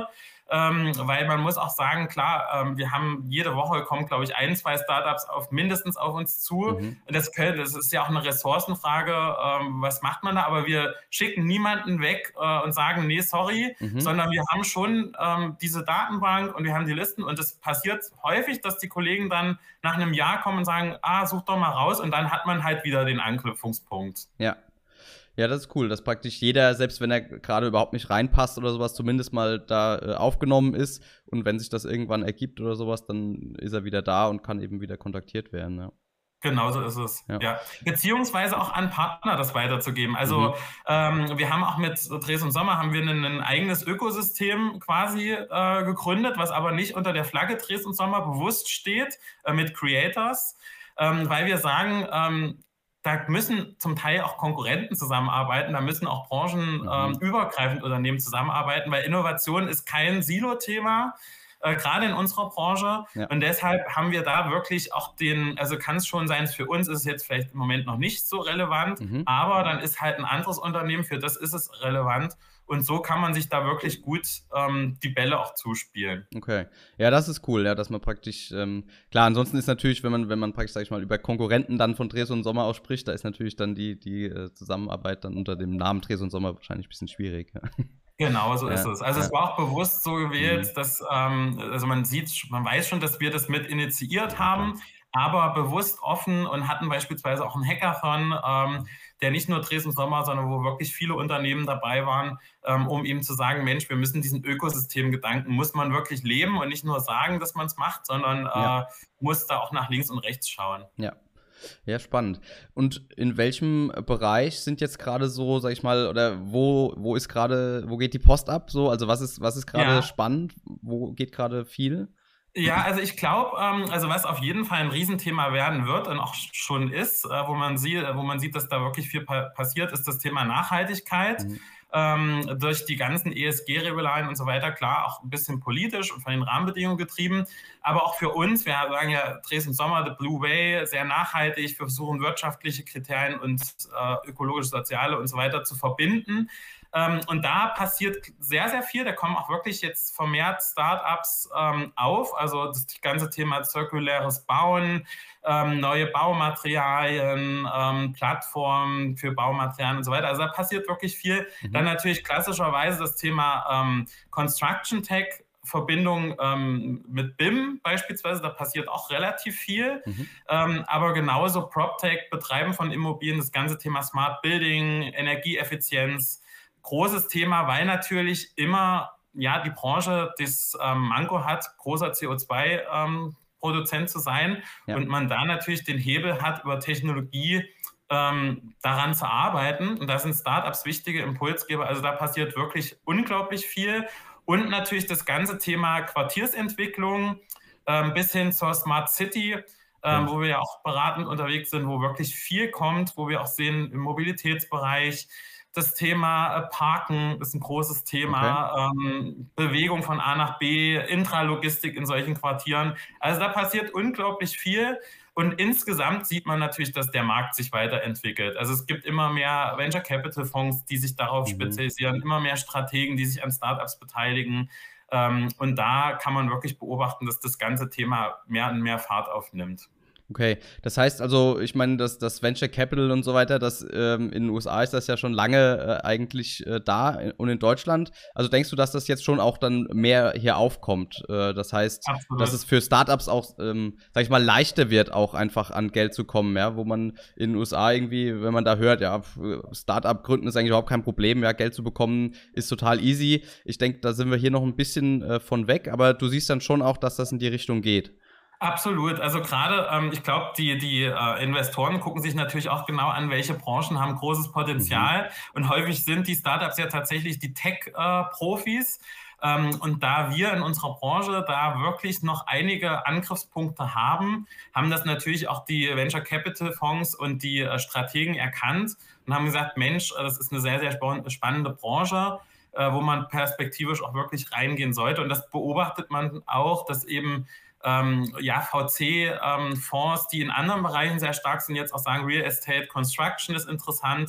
ähm, weil man muss auch sagen, klar, ähm, wir haben jede Woche kommen, glaube ich, ein, zwei Startups auf, mindestens auf uns zu. Mhm. Das, können, das ist ja auch eine Ressourcenfrage, ähm, was macht man da? Aber wir schicken niemanden weg äh, und sagen, nee, sorry, mhm. sondern wir haben schon ähm, diese Datenbank und wir haben die Listen und es passiert häufig, dass die Kollegen dann nach einem Jahr kommen und sagen, ah, such doch mal raus und dann hat man halt wieder den Anknüpfungspunkt. Ja. Ja, das ist cool, dass praktisch jeder, selbst wenn er gerade überhaupt nicht reinpasst oder sowas, zumindest mal da äh, aufgenommen ist. Und wenn sich das irgendwann ergibt oder sowas, dann ist er wieder da und kann eben wieder kontaktiert werden. Ja. Genau so ist es, ja. ja. Beziehungsweise auch an Partner das weiterzugeben. Also mhm. ähm, wir haben auch mit Dres und Sommer haben wir ein, ein eigenes Ökosystem quasi äh, gegründet, was aber nicht unter der Flagge Dres und Sommer bewusst steht, äh, mit Creators, ähm, weil wir sagen, ähm, da müssen zum Teil auch Konkurrenten zusammenarbeiten, da müssen auch branchenübergreifend mhm. ähm, Unternehmen zusammenarbeiten, weil Innovation ist kein Silo-Thema, äh, gerade in unserer Branche. Ja. Und deshalb haben wir da wirklich auch den, also kann es schon sein, für uns ist es jetzt vielleicht im Moment noch nicht so relevant, mhm. aber dann ist halt ein anderes Unternehmen, für das ist es relevant. Und so kann man sich da wirklich gut ähm, die Bälle auch zuspielen. Okay. Ja, das ist cool, ja, dass man praktisch, ähm, klar, ansonsten ist natürlich, wenn man, wenn man praktisch, sag ich mal, über Konkurrenten dann von Dres und Sommer ausspricht, da ist natürlich dann die, die äh, Zusammenarbeit dann unter dem Namen Dres und Sommer wahrscheinlich ein bisschen schwierig. Ja. Genau, so ja, ist es. Also ja. es war auch bewusst so gewählt, mhm. dass, ähm, also man sieht, man weiß schon, dass wir das mit initiiert ja, haben, klar. aber bewusst offen und hatten beispielsweise auch einen Hackathon, ähm, der nicht nur Dres und Sommer, sondern wo wirklich viele Unternehmen dabei waren, ähm, um eben zu sagen, Mensch, wir müssen diesen Ökosystemgedanken, muss man wirklich leben und nicht nur sagen, dass man es macht, sondern ja. äh, muss da auch nach links und rechts schauen. Ja. Ja, spannend. Und in welchem Bereich sind jetzt gerade so, sag ich mal, oder wo, wo ist gerade, wo geht die Post ab? So, also was ist, was ist gerade ja. spannend? Wo geht gerade viel? Ja, also ich glaube, ähm, also was auf jeden Fall ein Riesenthema werden wird und auch schon ist, äh, wo man sieht, wo man sieht, dass da wirklich viel pa passiert, ist das Thema Nachhaltigkeit. Mhm. Ähm, durch die ganzen E S G-Regularien und so weiter, klar, auch ein bisschen politisch und von den Rahmenbedingungen getrieben, aber auch für uns, wir sagen ja Dres und Sommer, the Blue Way, sehr nachhaltig, wir versuchen wirtschaftliche Kriterien und äh, ökologisch-soziale und so weiter zu verbinden. Ähm, und da passiert sehr, sehr viel. Da kommen auch wirklich jetzt vermehrt Startups ähm, auf. Also das ganze Thema zirkuläres Bauen, ähm, neue Baumaterialien, ähm, Plattformen für Baumaterialien und so weiter. Also da passiert wirklich viel. Mhm. Dann natürlich klassischerweise das Thema ähm, Construction Tech, Verbindung ähm, mit B I M beispielsweise, da passiert auch relativ viel. Mhm. Ähm, aber genauso PropTech, Betreiben von Immobilien, das ganze Thema Smart Building, Energieeffizienz, großes Thema, weil natürlich immer ja, die Branche das ähm, Manko hat, großer C O zwei Produzent ähm, zu sein ja. und man da natürlich den Hebel hat, über Technologie ähm, daran zu arbeiten. Und da sind Startups wichtige Impulsgeber. Also da passiert wirklich unglaublich viel. Und natürlich das ganze Thema Quartiersentwicklung ähm, bis hin zur Smart City, ähm, ja. wo wir ja auch beratend unterwegs sind, wo wirklich viel kommt, wo wir auch sehen im Mobilitätsbereich, das Thema äh, Parken ist ein großes Thema, okay. ähm, Bewegung von A nach B, Intralogistik in solchen Quartieren. Also da passiert unglaublich viel. Und insgesamt sieht man natürlich, dass der Markt sich weiterentwickelt. Also es gibt immer mehr Venture Capital Fonds, die sich darauf mhm. spezialisieren, immer mehr Strategen, die sich an Startups beteiligen. Ähm, und da kann man wirklich beobachten, dass das ganze Thema mehr und mehr Fahrt aufnimmt. Okay, das heißt also, ich meine, das, das Venture Capital und so weiter, das ähm, in den U S A ist das ja schon lange äh, eigentlich äh, da und in Deutschland. Also denkst du, dass das jetzt schon auch dann mehr hier aufkommt? Äh, das heißt, Absolut. Dass es für Startups auch, ähm, sag ich mal, leichter wird, auch einfach an Geld zu kommen, ja, wo man in den U S A irgendwie, wenn man da hört, ja, Startup gründen ist eigentlich überhaupt kein Problem, ja, Geld zu bekommen ist total easy. Ich denke, da sind wir hier noch ein bisschen äh, von weg, aber du siehst dann schon auch, dass das in die Richtung geht. Absolut. Also gerade, ähm, ich glaube, die, die äh, Investoren gucken sich natürlich auch genau an, welche Branchen haben großes Potenzial. Mhm. Und häufig sind die Startups ja tatsächlich die Tech-Profis. Äh, ähm, und da wir in unserer Branche da wirklich noch einige Angriffspunkte haben, haben das natürlich auch die Venture Capital Fonds und die äh, Strategen erkannt und haben gesagt, Mensch, das ist eine sehr, sehr spannende Branche, äh, wo man perspektivisch auch wirklich reingehen sollte. Und das beobachtet man auch, dass eben Ähm, ja, V C-Fonds, ähm, die in anderen Bereichen sehr stark sind, jetzt auch sagen, Real Estate, Construction ist interessant.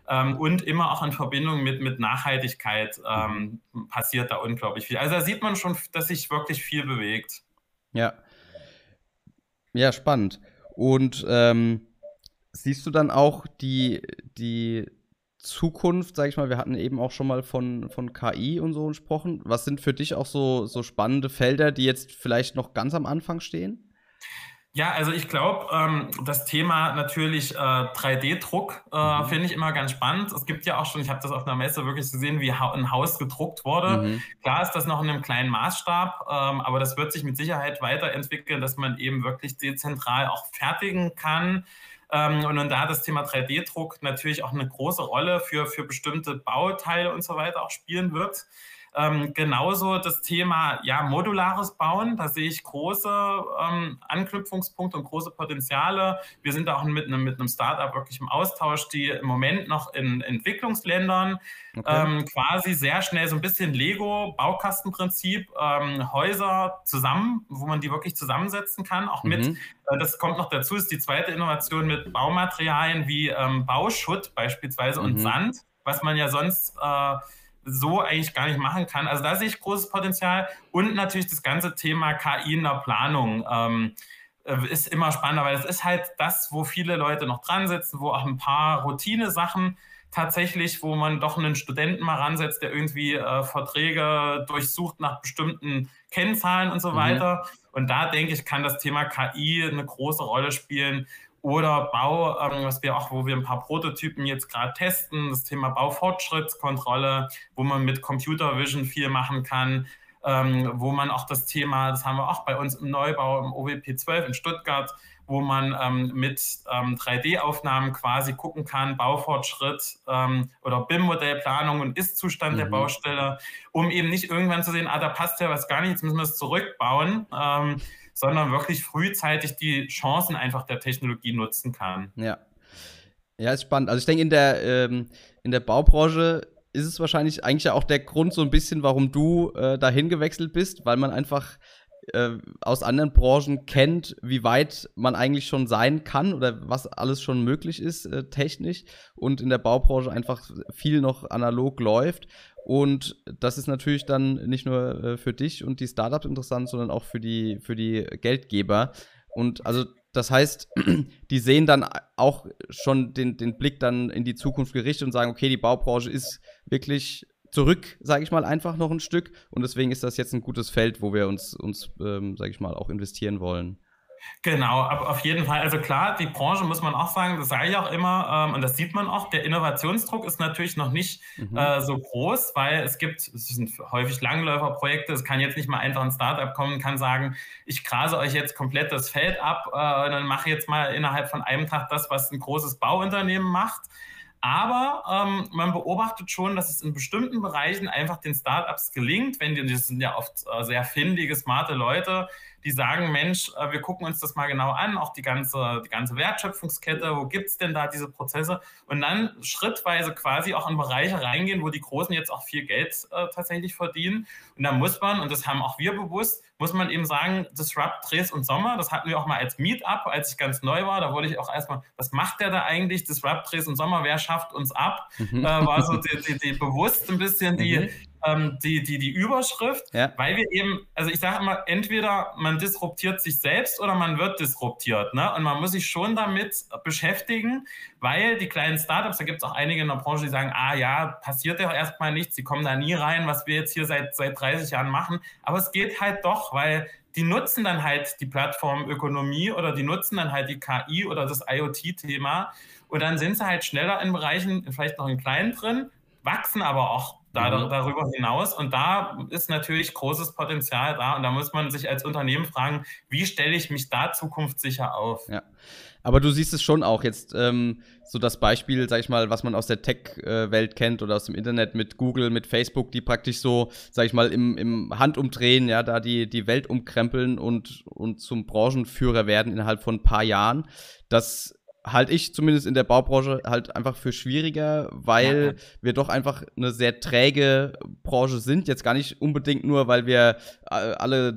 Ähm, und immer auch in Verbindung mit, mit Nachhaltigkeit ähm, passiert da unglaublich viel. Also da sieht man schon, dass sich wirklich viel bewegt. Ja. Ja, spannend. Und ähm, siehst du dann auch die, die Zukunft, sag ich mal, wir hatten eben auch schon mal von, von K I und so gesprochen. Was sind für dich auch so, so spannende Felder, die jetzt vielleicht noch ganz am Anfang stehen? Ja, also ich glaube, ähm, das Thema natürlich äh, drei D Druck äh, mhm. finde ich immer ganz spannend. Es gibt ja auch schon, ich habe das auf einer Messe wirklich gesehen, wie ha ein Haus gedruckt wurde. Mhm. Klar ist das noch in einem kleinen Maßstab, ähm, aber das wird sich mit Sicherheit weiterentwickeln, dass man eben wirklich dezentral auch fertigen kann. Ähm, und, und da das Thema drei D Druck natürlich auch eine große Rolle für, für bestimmte Bauteile und so weiter auch spielen wird. Ähm, genauso das Thema ja, modulares Bauen, da sehe ich große ähm, Anknüpfungspunkte und große Potenziale. Wir sind da auch mit einem, mit einem Startup wirklich im Austausch, die im Moment noch in Entwicklungsländern okay. ähm, quasi sehr schnell so ein bisschen Lego-Baukastenprinzip ähm, Häuser zusammen, wo man die wirklich zusammensetzen kann, auch mhm. mit, äh, das kommt noch dazu, ist die zweite Innovation mit Baumaterialien wie ähm, Bauschutt beispielsweise mhm. und Sand, was man ja sonst äh, so eigentlich gar nicht machen kann. Also da sehe ich großes Potenzial und natürlich das ganze Thema K I in der Planung ähm, ist immer spannender, weil es ist halt das, wo viele Leute noch dran sitzen, wo auch ein paar Routine-Sachen tatsächlich, wo man doch einen Studenten mal ransetzt, der irgendwie äh, Verträge durchsucht nach bestimmten Kennzahlen und so mhm. weiter. Und da denke ich, kann das Thema K I eine große Rolle spielen. Oder Bau, ähm, was wir auch, wo wir ein paar Prototypen jetzt gerade testen, das Thema Baufortschrittskontrolle, wo man mit Computer Vision viel machen kann, ähm, wo man auch das Thema, das haben wir auch bei uns im Neubau im O W P zwölf in Stuttgart, wo man ähm, mit ähm, drei D Aufnahmen quasi gucken kann, Baufortschritt ähm, oder B I M-Modellplanung und Ist-Zustand mhm. der Baustelle, um eben nicht irgendwann zu sehen, ah, da passt ja was gar nicht, jetzt müssen wir es zurückbauen, ähm, sondern wirklich frühzeitig die Chancen einfach der Technologie nutzen kann. Ja, ja, ist spannend. Also ich denke, in der, ähm, in der Baubranche ist es wahrscheinlich eigentlich ja auch der Grund so ein bisschen, warum du äh, dahin gewechselt bist, weil man einfach äh, aus anderen Branchen kennt, wie weit man eigentlich schon sein kann oder was alles schon möglich ist äh, technisch und in der Baubranche einfach viel noch analog läuft. Und das ist natürlich dann nicht nur äh, für dich und die Startups interessant, sondern auch für die, für die Geldgeber. Und also das heißt, die sehen dann auch schon den, den Blick dann in die Zukunft gerichtet und sagen, okay, die Baubranche ist wirklich zurück, sage ich mal, einfach noch ein Stück. Und deswegen ist das jetzt ein gutes Feld, wo wir uns, uns ähm, sage ich mal, auch investieren wollen. Genau, auf jeden Fall. Also klar, die Branche muss man auch sagen, das sage ich auch immer, ähm, und das sieht man auch, der Innovationsdruck ist natürlich noch nicht mhm. äh, so groß, weil es gibt, es sind häufig Langläuferprojekte, es kann jetzt nicht mal einfach ein Startup kommen und kann sagen, ich grase euch jetzt komplett das Feld ab äh, und dann mache jetzt mal innerhalb von einem Tag das, was ein großes Bauunternehmen macht. Aber ähm, man beobachtet schon, dass es in bestimmten Bereichen einfach den Startups gelingt, wenn die, das sind ja oft äh, sehr findige, smarte Leute, die sagen, Mensch, äh, wir gucken uns das mal genau an, auch die ganze, die ganze Wertschöpfungskette, wo gibt es denn da diese Prozesse? Und dann schrittweise quasi auch in Bereiche reingehen, wo die Großen jetzt auch viel Geld äh, tatsächlich verdienen. Und da muss man, und das haben auch wir bewusst, muss man eben sagen, Disrupt, Dres und Sommer, das hatten wir auch mal als Meetup, als ich ganz neu war, da wurde ich auch erstmal, was macht der da eigentlich? Disrupt, Dres und Sommer, wer schafft uns ab? Mhm. Äh, war so die, die, die bewusst ein bisschen die, mhm. ähm, die, die, die Überschrift, ja. Weil wir eben, also ich sage immer, entweder man disruptiert sich selbst oder man wird disruptiert, ne? Und man muss sich schon damit beschäftigen, weil die kleinen Startups, da gibt es auch einige in der Branche, die sagen, ah ja, passiert ja erstmal nichts, die kommen da nie rein, was wir jetzt hier seit, seit dreißig Jahren machen, aber es geht halt doch, weil die nutzen dann halt die Plattformökonomie oder die nutzen dann halt die K I oder das IoT-Thema und dann sind sie halt schneller in Bereichen, vielleicht noch in kleinen drin, wachsen aber auch da, mhm. darüber hinaus und da ist natürlich großes Potenzial da und da muss man sich als Unternehmen fragen, wie stelle ich mich da zukunftssicher auf? Ja. Aber du siehst es schon auch jetzt, ähm, so das Beispiel, sag ich mal, was man aus der Tech-Welt kennt oder aus dem Internet mit Google, mit Facebook, die praktisch so, sag ich mal, im, im Handumdrehen, ja, da die, die Welt umkrempeln und, und zum Branchenführer werden innerhalb von ein paar Jahren. Das halte ich zumindest in der Baubranche halt einfach für schwieriger, weil ja. wir doch einfach eine sehr träge Branche sind. Jetzt gar nicht unbedingt nur, weil wir alle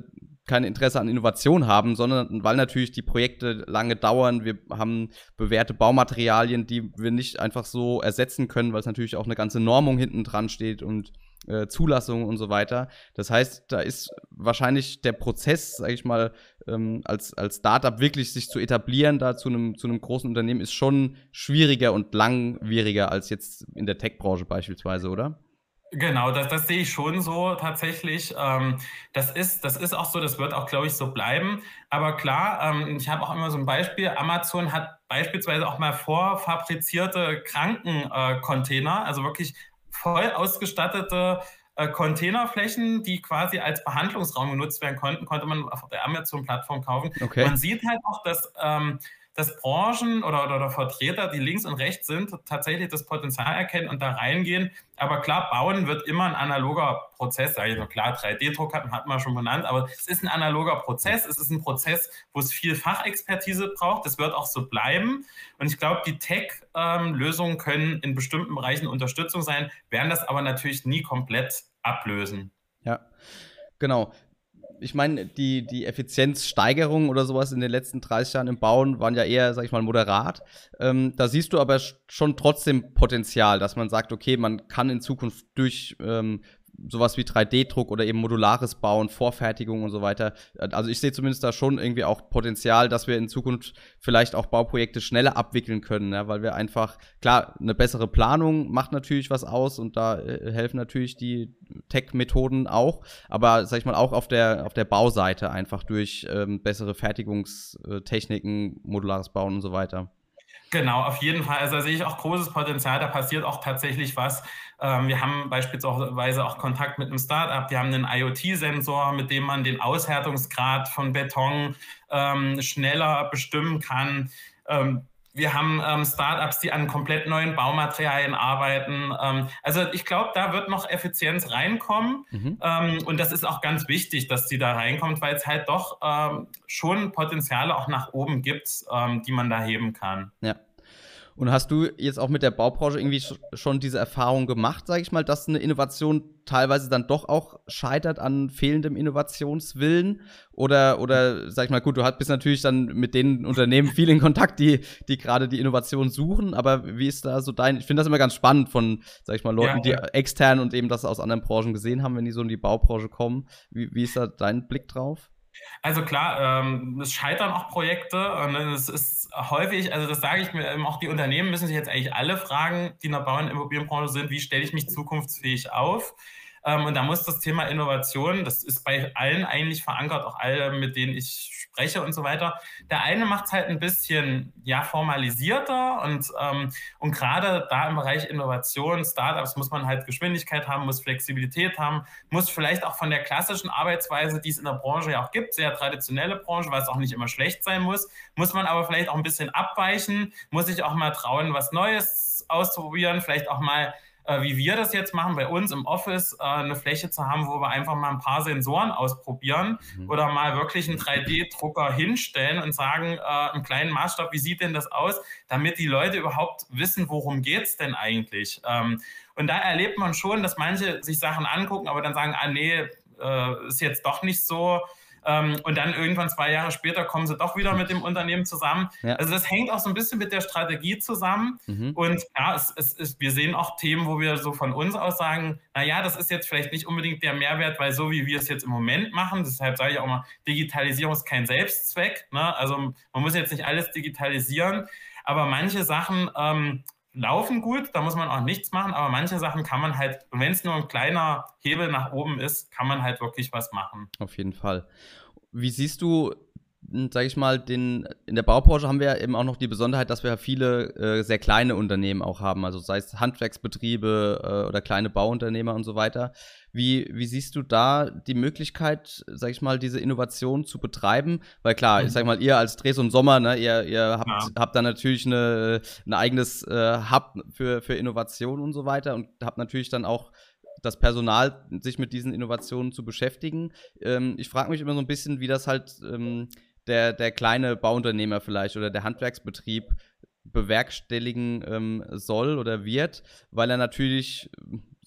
kein Interesse an Innovation haben, sondern weil natürlich die Projekte lange dauern. Wir haben bewährte Baumaterialien, die wir nicht einfach so ersetzen können, weil es natürlich auch eine ganze Normung hinten dran steht und äh, Zulassungen und so weiter. Das heißt, da ist wahrscheinlich der Prozess, sage ich mal, ähm, als, als Startup wirklich sich zu etablieren, da zu einem zu einem großen Unternehmen, ist schon schwieriger und langwieriger als jetzt in der Tech-Branche beispielsweise, oder? Genau, das, das sehe ich schon so tatsächlich. Ähm, das ist, das ist auch so, das wird auch, glaube ich, so bleiben. Aber klar, ähm, ich habe auch immer so ein Beispiel. Amazon hat beispielsweise auch mal vorfabrizierte Krankencontainer, also wirklich voll ausgestattete äh, Containerflächen, die quasi als Behandlungsraum genutzt werden konnten, konnte man auf der Amazon-Plattform kaufen. Okay. Man sieht halt auch, dass ähm, dass Branchen oder, oder, oder Vertreter, die links und rechts sind, tatsächlich das Potenzial erkennen und da reingehen. Aber klar, bauen wird immer ein analoger Prozess. Sag ich noch, klar, drei D-Druck hat, hat man schon benannt, aber es ist ein analoger Prozess. Es ist ein Prozess, wo es viel Fachexpertise braucht. Das wird auch so bleiben. Und ich glaube, die Tech-Lösungen ähm, können in bestimmten Bereichen Unterstützung sein, werden das aber natürlich nie komplett ablösen. Ja, genau. Ich meine, die, die Effizienzsteigerung oder sowas in den letzten dreißig Jahren im Bauen waren ja eher, sag ich mal, moderat. Ähm, da siehst du aber schon trotzdem Potenzial, dass man sagt, okay, man kann in Zukunft durch ähm, sowas wie drei D-Druck oder eben modulares Bauen, Vorfertigung und so weiter. Also ich sehe zumindest da schon irgendwie auch Potenzial, dass wir in Zukunft vielleicht auch Bauprojekte schneller abwickeln können, ja, weil wir einfach, klar, eine bessere Planung macht natürlich was aus und da äh, helfen natürlich die Tech-Methoden auch, aber sag ich mal auch auf der, auf der Bauseite einfach durch ähm, bessere Fertigungstechniken, modulares Bauen und so weiter. Genau, auf jeden Fall. Also da sehe ich auch großes Potenzial, da passiert auch tatsächlich was. Ähm, wir haben beispielsweise auch Kontakt mit einem Startup, die haben einen IoT-Sensor, mit dem man den Aushärtungsgrad von Beton ähm, schneller bestimmen kann. Ähm, wir haben ähm, Startups, die an komplett neuen Baumaterialien arbeiten. Ähm, also ich glaube, da wird noch Effizienz reinkommen. Mhm. Ähm, und das ist auch ganz wichtig, dass die da reinkommt, weil es halt doch ähm, schon Potenziale auch nach oben gibt, ähm, die man da heben kann. Ja. Und hast du jetzt auch mit der Baubranche irgendwie schon diese Erfahrung gemacht, sage ich mal, dass eine Innovation teilweise dann doch auch scheitert an fehlendem Innovationswillen? Oder, oder sag ich mal, gut, du bist natürlich dann mit den Unternehmen viel in Kontakt, die, die gerade die Innovation suchen, aber wie ist da so dein, ich finde das immer ganz spannend von, sag ich mal, Leuten, ja, ja. die extern und eben das aus anderen Branchen gesehen haben, wenn die so in die Baubranche kommen. Wie, wie ist da dein Blick drauf? Also klar, ähm, es scheitern auch Projekte und es ist häufig, also das sage ich mir, auch die Unternehmen müssen sich jetzt eigentlich alle fragen, die in der Bau- und Immobilienbranche sind, wie stelle ich mich zukunftsfähig auf? Ähm, und da muss das Thema Innovation, das ist bei allen eigentlich verankert, auch alle, mit denen ich spreche und so weiter. Der eine macht es halt ein bisschen ja, formalisierter und, ähm, und gerade da im Bereich Innovation, Startups, muss man halt Geschwindigkeit haben, muss Flexibilität haben, muss vielleicht auch von der klassischen Arbeitsweise, die es in der Branche ja auch gibt, sehr traditionelle Branche, was auch nicht immer schlecht sein muss, muss man aber vielleicht auch ein bisschen abweichen, muss sich auch mal trauen, was Neues auszuprobieren, vielleicht auch mal wie wir das jetzt machen, bei uns im Office äh, eine Fläche zu haben, wo wir einfach mal ein paar Sensoren ausprobieren mhm. oder mal wirklich einen drei D-Drucker hinstellen und sagen, äh, im kleinen Maßstab, wie sieht denn das aus, damit die Leute überhaupt wissen, worum geht es denn eigentlich. Ähm, und da erlebt man schon, dass manche sich Sachen angucken, aber dann sagen, ah nee, äh, ist jetzt doch nicht so. Ähm, und dann irgendwann zwei Jahre später kommen sie doch wieder mit dem Unternehmen zusammen. Ja. Also das hängt auch so ein bisschen mit der Strategie zusammen. Mhm. Und ja, es, es, es, wir sehen auch Themen, wo wir so von uns aus sagen, naja, das ist jetzt vielleicht nicht unbedingt der Mehrwert, weil so wie wir es jetzt im Moment machen, deshalb sage ich auch mal, Digitalisierung ist kein Selbstzweck. Ne? Also man muss jetzt nicht alles digitalisieren, aber manche Sachen ähm, laufen gut, da muss man auch nichts machen, aber manche Sachen kann man halt, und wenn es nur ein kleiner Hebel nach oben ist, kann man halt wirklich was machen. Auf jeden Fall. Wie siehst du, sag ich mal, den, in der Baubranche haben wir ja eben auch noch die Besonderheit, dass wir viele äh, sehr kleine Unternehmen auch haben, also sei es Handwerksbetriebe äh, oder kleine Bauunternehmer und so weiter. Wie, wie siehst du da die Möglichkeit, sag ich mal, diese Innovation zu betreiben? Weil klar, mhm. ich sag mal, ihr als Dres und Sommer, ne, ihr, ihr habt, ja. habt da natürlich eine, ein eigenes äh, Hub für, für Innovation und so weiter und habt natürlich dann auch das Personal, sich mit diesen Innovationen zu beschäftigen. Ähm, ich frage mich immer so ein bisschen, wie das halt ähm, der, der kleine Bauunternehmer vielleicht oder der Handwerksbetrieb bewerkstelligen ähm, soll oder wird, weil er natürlich,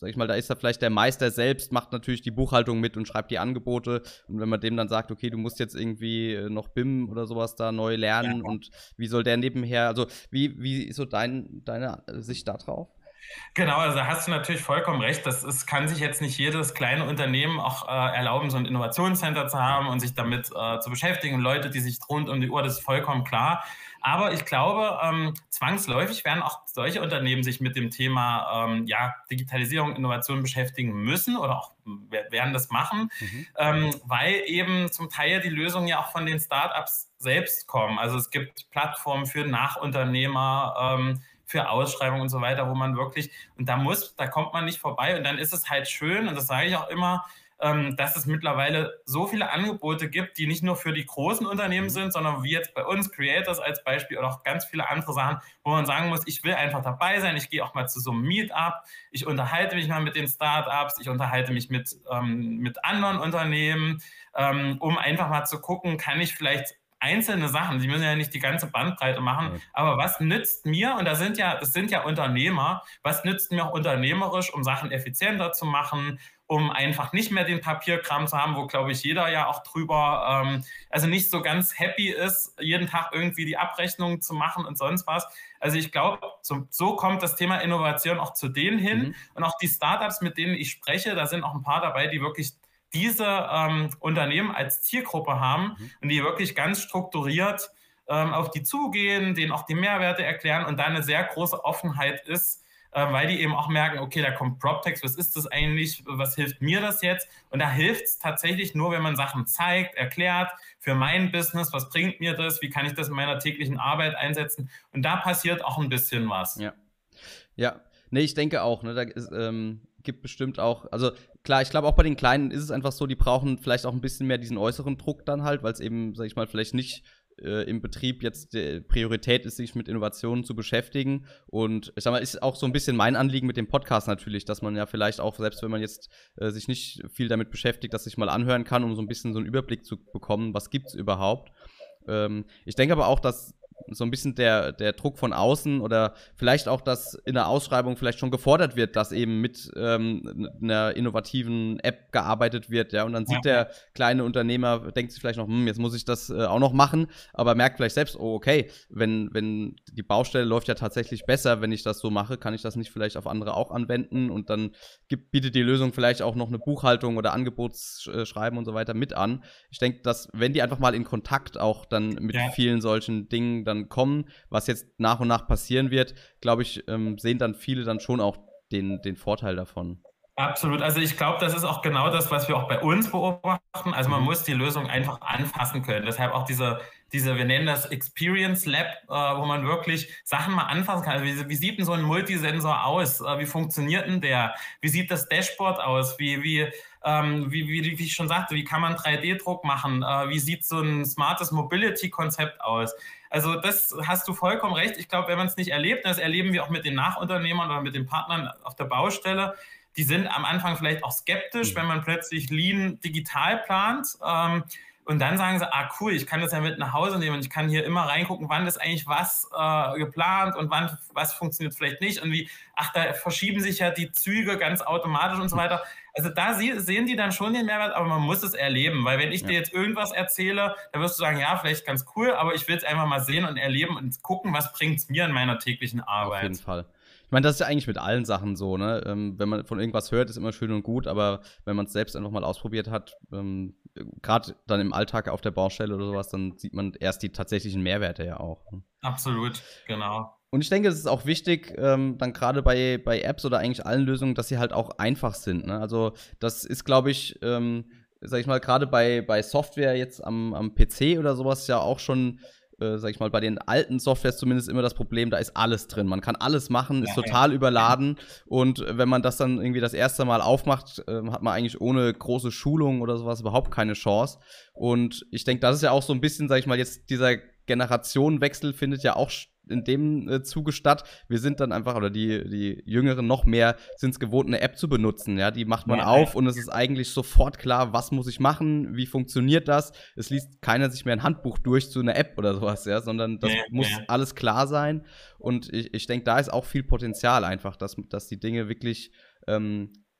sag ich mal, da ist da vielleicht der Meister selbst, macht natürlich die Buchhaltung mit und schreibt die Angebote. Und wenn man dem dann sagt, okay, du musst jetzt irgendwie noch B I M oder sowas da neu lernen ja. und wie soll der nebenher, also wie, wie ist so dein, deine Sicht da drauf? Genau, also da hast du natürlich vollkommen recht. Das ist, kann sich jetzt nicht jedes kleine Unternehmen auch äh, erlauben, so ein Innovationscenter zu haben und sich damit äh, zu beschäftigen. Leute, die sich rund um die Uhr, das ist vollkommen klar. Aber ich glaube, ähm, zwangsläufig werden auch solche Unternehmen sich mit dem Thema ähm, ja, Digitalisierung, Innovation beschäftigen müssen oder auch werden das machen, mhm. ähm, weil eben zum Teil die Lösungen ja auch von den Startups selbst kommen. Also es gibt Plattformen für Nachunternehmer, ähm, für Ausschreibungen und so weiter, wo man wirklich, und da muss, da kommt man nicht vorbei und dann ist es halt schön, und das sage ich auch immer, ähm, dass es mittlerweile so viele Angebote gibt, die nicht nur für die großen Unternehmen sind, sondern wie jetzt bei uns, Creators als Beispiel oder auch ganz viele andere Sachen, wo man sagen muss, ich will einfach dabei sein, ich gehe auch mal zu so einem Meetup, ich unterhalte mich mal mit den Startups, ich unterhalte mich mit, ähm, mit anderen Unternehmen, ähm, um einfach mal zu gucken, kann ich vielleicht einzelne Sachen, die müssen ja nicht die ganze Bandbreite machen, aber was nützt mir, und da sind ja, das sind ja Unternehmer, was nützt mir auch unternehmerisch, um Sachen effizienter zu machen, um einfach nicht mehr den Papierkram zu haben, wo, glaube ich, jeder ja auch drüber, ähm, also nicht so ganz happy ist, jeden Tag irgendwie die Abrechnung zu machen und sonst was. Also ich glaube, so, so kommt das Thema Innovation auch zu denen hin mhm. und auch die Startups, mit denen ich spreche, da sind auch ein paar dabei, die wirklich diese ähm, Unternehmen als Zielgruppe haben mhm. und die wirklich ganz strukturiert ähm, auf die zugehen, denen auch die Mehrwerte erklären und da eine sehr große Offenheit ist, äh, weil die eben auch merken, okay, da kommt PropTech, was ist das eigentlich, was hilft mir das jetzt? Und da hilft es tatsächlich nur, wenn man Sachen zeigt, erklärt, für mein Business, was bringt mir das, wie kann ich das in meiner täglichen Arbeit einsetzen? Und da passiert auch ein bisschen was. Ja, ja. Nee, ich denke auch, ne, da ist, ähm, gibt bestimmt auch, also klar, ich glaube auch bei den Kleinen ist es einfach so, die brauchen vielleicht auch ein bisschen mehr diesen äußeren Druck dann halt, weil es eben, sag ich mal, vielleicht nicht äh, im Betrieb jetzt die Priorität ist, sich mit Innovationen zu beschäftigen. Und ich sag mal, ist auch so ein bisschen mein Anliegen mit dem Podcast natürlich, dass man ja vielleicht auch, selbst wenn man jetzt äh, sich nicht viel damit beschäftigt, dass sich mal anhören kann, um so ein bisschen so einen Überblick zu bekommen, was gibt's überhaupt. Ähm, ich denke aber auch, dass so ein bisschen der, der Druck von außen oder vielleicht auch, dass in der Ausschreibung vielleicht schon gefordert wird, dass eben mit ähm, einer innovativen App gearbeitet wird, ja, und dann sieht ja. der kleine Unternehmer, denkt sich vielleicht noch, hm, jetzt muss ich das äh, auch noch machen, aber merkt vielleicht selbst, oh, okay, wenn, wenn die Baustelle läuft ja tatsächlich besser, wenn ich das so mache, kann ich das nicht vielleicht auf andere auch anwenden und dann gibt, bietet die Lösung vielleicht auch noch eine Buchhaltung oder Angebotsschreiben und so weiter mit an. Ich denke, dass, wenn die einfach mal in Kontakt auch dann mit ja. vielen solchen Dingen dann kommen, was jetzt nach und nach passieren wird, glaube ich, ähm, sehen dann viele dann schon auch den, den Vorteil davon. Absolut. Also ich glaube, das ist auch genau das, was wir auch bei uns beobachten. Also man mhm. muss die Lösung einfach anfassen können. Deshalb auch diese, diese wir nennen das Experience Lab, äh, wo man wirklich Sachen mal anfassen kann. Also wie, wie sieht denn so ein Multisensor aus? Äh, wie funktioniert denn der? Wie sieht das Dashboard aus? Wie, wie, ähm, wie, wie, wie ich schon sagte, wie kann man drei D Druck machen? Äh, wie sieht so ein smartes Mobility-Konzept aus? Also das hast du vollkommen recht. Ich glaube, wenn man es nicht erlebt, das erleben wir auch mit den Nachunternehmern oder mit den Partnern auf der Baustelle, die sind am Anfang vielleicht auch skeptisch, wenn man plötzlich Lean digital plant. Ähm, und dann sagen sie, ah cool, ich kann das ja mit nach Hause nehmen und ich kann hier immer reingucken, wann ist eigentlich was äh, geplant und wann was funktioniert vielleicht nicht. Und wie, ach, da verschieben sich ja die Züge ganz automatisch und so weiter. Also da sie, sehen die dann schon den Mehrwert, aber man muss es erleben. Weil wenn ich ja. dir jetzt irgendwas erzähle, dann wirst du sagen, ja, vielleicht ganz cool, aber ich will es einfach mal sehen und erleben und gucken, was bringt es mir in meiner täglichen Arbeit. Auf jeden Fall. Ich meine, das ist ja eigentlich mit allen Sachen so, ne? Ähm, wenn man von irgendwas hört, ist immer schön und gut, aber wenn man es selbst einfach mal ausprobiert hat, ähm, gerade dann im Alltag auf der Baustelle oder sowas, dann sieht man erst die tatsächlichen Mehrwerte ja auch. Ne? Absolut, genau. Und ich denke, es ist auch wichtig, ähm, dann gerade bei, bei Apps oder eigentlich allen Lösungen, dass sie halt auch einfach sind, ne? Also das ist, glaube ich, ähm, sag ich mal, gerade bei, bei Software jetzt am, am P C oder sowas ja auch schon Äh, sag ich mal, bei den alten Softwares zumindest immer das Problem, da ist alles drin. Man kann alles machen, ist ja, total ja. überladen und wenn man das dann irgendwie das erste Mal aufmacht, äh, hat man eigentlich ohne große Schulung oder sowas überhaupt keine Chance. Und ich denke, das ist ja auch so ein bisschen, sag ich mal, jetzt dieser Generationenwechsel findet ja auch in dem äh, Zuge statt. Wir sind dann einfach, oder die, die Jüngeren noch mehr, sind es gewohnt, eine App zu benutzen. Ja, die macht man ja, auf und es ist eigentlich sofort klar, was muss ich machen, wie funktioniert das. Es liest keiner sich mehr ein Handbuch durch zu einer App oder sowas, ja, sondern das ja, muss ja. alles klar sein. Und ich, ich denke, da ist auch viel Potenzial einfach, dass, dass die Dinge wirklich ähm,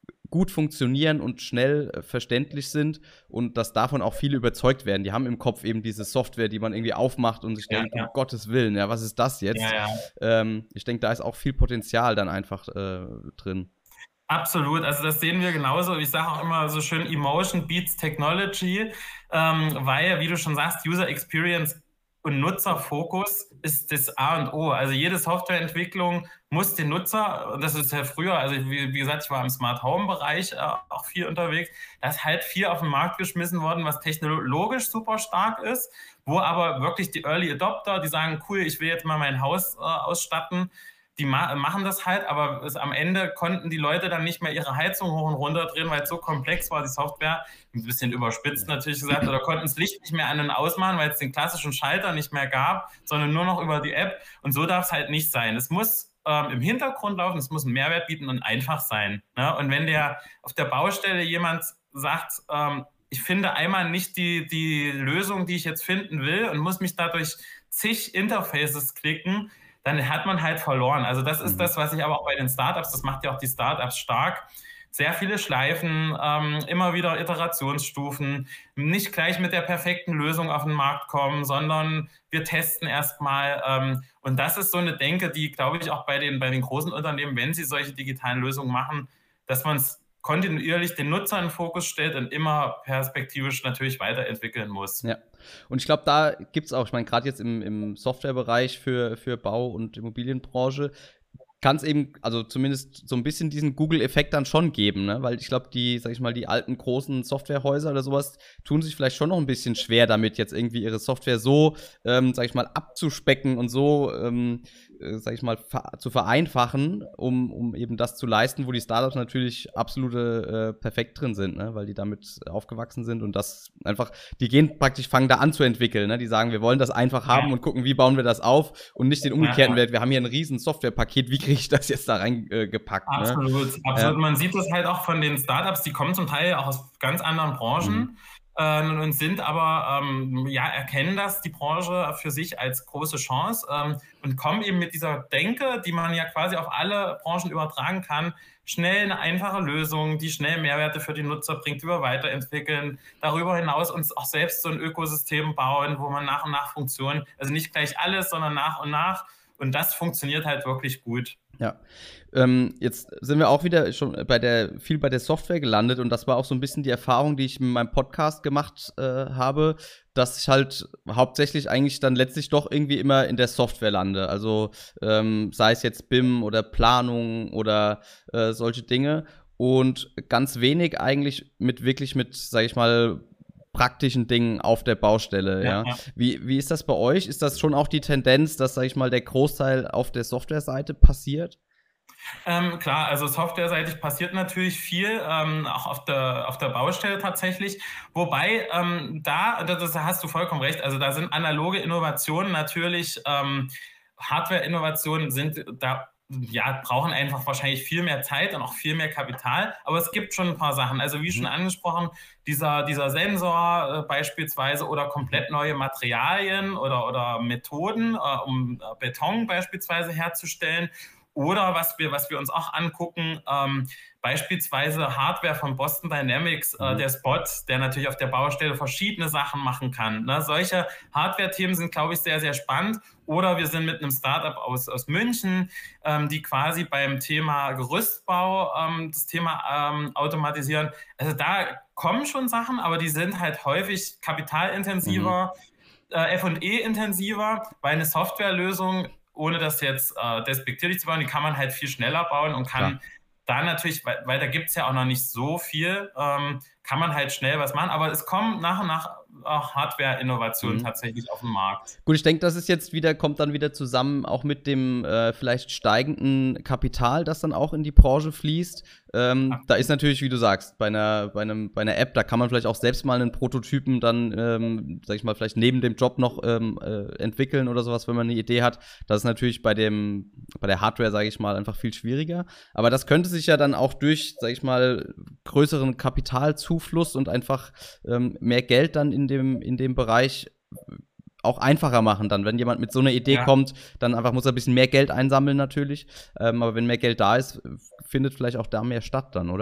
gut funktionieren und schnell äh, verständlich sind und dass davon auch viele überzeugt werden. Die haben im Kopf eben diese Software, die man irgendwie aufmacht und sich Ja, denkt, ja. um Gottes Willen, ja, was ist das jetzt? Ja, ja. Ähm, ich denke, da ist auch viel Potenzial dann einfach äh, drin. Absolut, also das sehen wir genauso. Ich sage auch immer so schön, Emotion beats Technology, ähm, weil, wie du schon sagst, User Experience und Nutzerfokus ist das A und O. Also jede Softwareentwicklung muss den Nutzer, das ist ja früher, also wie, wie gesagt, ich war im Smart Home Bereich äh, auch viel unterwegs, da ist halt viel auf den Markt geschmissen worden, was technologisch super stark ist, wo aber wirklich die Early Adopter, die sagen, cool, ich will jetzt mal mein Haus äh, ausstatten, die ma machen das halt, aber es, am Ende konnten die Leute dann nicht mehr ihre Heizung hoch und runter drehen, weil es so komplex war, die Software, ein bisschen überspitzt natürlich gesagt, oder konnten das Licht nicht mehr an und ausmachen, weil es den klassischen Schalter nicht mehr gab, sondern nur noch über die App. Und so darf es halt nicht sein. Es muss ähm, im Hintergrund laufen, es muss einen Mehrwert bieten und einfach sein. Ne? Und wenn der auf der Baustelle jemand sagt, ähm, ich finde einmal nicht die, die Lösung, die ich jetzt finden will und muss mich dadurch zig Interfaces klicken, dann hat man halt verloren. Also das ist das, was ich aber auch bei den Startups, das macht ja auch die Startups stark, sehr viele Schleifen, ähm, immer wieder Iterationsstufen, nicht gleich mit der perfekten Lösung auf den Markt kommen, sondern wir testen erstmal. Ähm, und das ist so eine Denke, die, glaube ich, auch bei den, bei den großen Unternehmen, wenn sie solche digitalen Lösungen machen, dass man es kontinuierlich den Nutzer in den Fokus stellt und immer perspektivisch natürlich weiterentwickeln muss. Ja, und ich glaube, da gibt es auch, ich meine, gerade jetzt im, im Softwarebereich für, für Bau- und Immobilienbranche, kann es eben, also zumindest so ein bisschen diesen Google-Effekt dann schon geben, ne? Weil ich glaube, die, sag ich mal, die alten großen Softwarehäuser oder sowas tun sich vielleicht schon noch ein bisschen schwer damit, jetzt irgendwie ihre Software so, ähm, sag ich mal, abzuspecken und so, ähm, äh, sag ich mal, ver zu vereinfachen, um, um eben das zu leisten, wo die Startups natürlich absolute äh, perfekt drin sind, ne? Weil die damit aufgewachsen sind und das einfach, die gehen praktisch, fangen da an zu entwickeln, ne? Die sagen, wir wollen das einfach haben und gucken, wie bauen wir das auf und nicht den umgekehrten Wert, wir haben hier ein riesen Softwarepaket, wie kriege ich das jetzt da reingepackt? Äh, absolut, ne? absolut. Ja. Man sieht das halt auch von den Startups, die kommen zum Teil auch aus ganz anderen Branchen. Mhm. Ähm, und sind aber, ähm, ja, erkennen das, die Branche für sich als große Chance ähm, und kommen eben mit dieser Denke, die man ja quasi auf alle Branchen übertragen kann, schnell eine einfache Lösung, die schnell Mehrwerte für die Nutzer bringt, die wir weiterentwickeln, darüber hinaus uns auch selbst so ein Ökosystem bauen, wo man nach und nach Funktionen, also nicht gleich alles, sondern nach und nach, und das funktioniert halt wirklich gut. Ja, ähm, jetzt sind wir auch wieder schon bei der, viel bei der Software gelandet und das war auch so ein bisschen die Erfahrung, die ich mit meinem Podcast gemacht äh, habe, dass ich halt hauptsächlich eigentlich dann letztlich doch irgendwie immer in der Software lande. Also ähm, sei es jetzt B I M oder Planung oder äh, solche Dinge und ganz wenig eigentlich mit wirklich mit, sag ich mal, praktischen Dingen auf der Baustelle, ja. ja. Wie, wie ist das bei euch? Ist das schon auch die Tendenz, dass, sag ich mal, der Großteil auf der Softwareseite passiert? Ähm, klar, also softwareseitig passiert natürlich viel, ähm, auch auf der, auf der Baustelle tatsächlich. Wobei, ähm, da, das hast du vollkommen recht, also da sind analoge Innovationen natürlich, ähm, Hardware-Innovationen sind da, ja, brauchen einfach wahrscheinlich viel mehr Zeit und auch viel mehr Kapital. Aber es gibt schon ein paar Sachen. Also wie schon angesprochen, dieser, dieser Sensor äh, beispielsweise oder komplett neue Materialien oder, oder Methoden, äh, um Beton beispielsweise herzustellen. Oder was wir, was wir uns auch angucken, ähm, beispielsweise Hardware von Boston Dynamics, äh, der Spot, der natürlich auf der Baustelle verschiedene Sachen machen kann. Ne? Solche Hardware-Themen sind, glaube ich, sehr, sehr spannend. Oder wir sind mit einem Startup aus, aus München, ähm, die quasi beim Thema Gerüstbau ähm, das Thema ähm, automatisieren. Also da kommen schon Sachen, aber die sind halt häufig kapitalintensiver, mhm. äh, F und E-intensiver, weil eine Softwarelösung, ohne das jetzt äh, despektierlich zu bauen, die kann man halt viel schneller bauen und kann Klar. da natürlich, weil, weil da gibt es ja auch noch nicht so viel, ähm, kann man halt schnell was machen, aber es kommen nach und nach auch Hardware-Innovationen mhm. tatsächlich auf den Markt. Gut, ich denke, das ist jetzt wieder, kommt dann wieder zusammen auch mit dem äh, vielleicht steigenden Kapital, das dann auch in die Branche fließt. Ähm, da ist natürlich, wie du sagst, bei einer, bei einem, bei einer App, da kann man vielleicht auch selbst mal einen Prototypen dann, ähm, sag ich mal, vielleicht neben dem Job noch ähm, äh, entwickeln oder sowas, wenn man eine Idee hat. Das ist natürlich bei dem, bei der Hardware, sage ich mal, einfach viel schwieriger. Aber das könnte sich ja dann auch durch, sag ich mal, größeren Kapitalzufluss und einfach ähm, mehr Geld dann in dem, in dem Bereich auch einfacher machen dann. Wenn jemand mit so einer Idee ja. kommt, dann einfach muss er ein bisschen mehr Geld einsammeln natürlich. Ähm, aber wenn mehr Geld da ist, findet vielleicht auch da mehr statt dann, oder?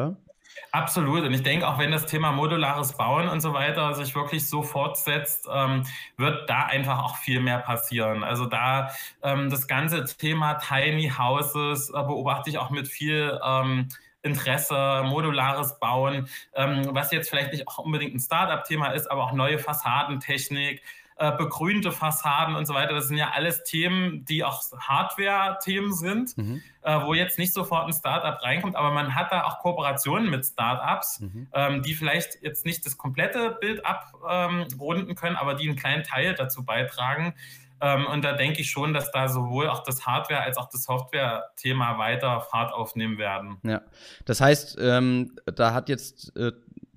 Absolut. Und ich denke, auch wenn das Thema modulares Bauen und so weiter sich wirklich so fortsetzt, ähm, wird da einfach auch viel mehr passieren. Also da ähm, das ganze Thema Tiny Houses äh, beobachte ich auch mit viel ähm, Interesse, modulares Bauen, ähm, was jetzt vielleicht nicht auch unbedingt ein Startup-Thema ist, aber auch neue Fassadentechnik, äh, begrünte Fassaden und so weiter. Das sind ja alles Themen, die auch Hardware-Themen sind, Mhm. äh, wo jetzt nicht sofort ein Startup reinkommt, aber man hat da auch Kooperationen mit Startups, Mhm. ähm, die vielleicht jetzt nicht das komplette Bild abrunden ähm, können, aber die einen kleinen Teil dazu beitragen. Ähm, und da denke ich schon, dass da sowohl auch das Hardware- als auch das Software-Thema weiter Fahrt aufnehmen werden. Ja, das heißt, ähm, da hat jetzt äh,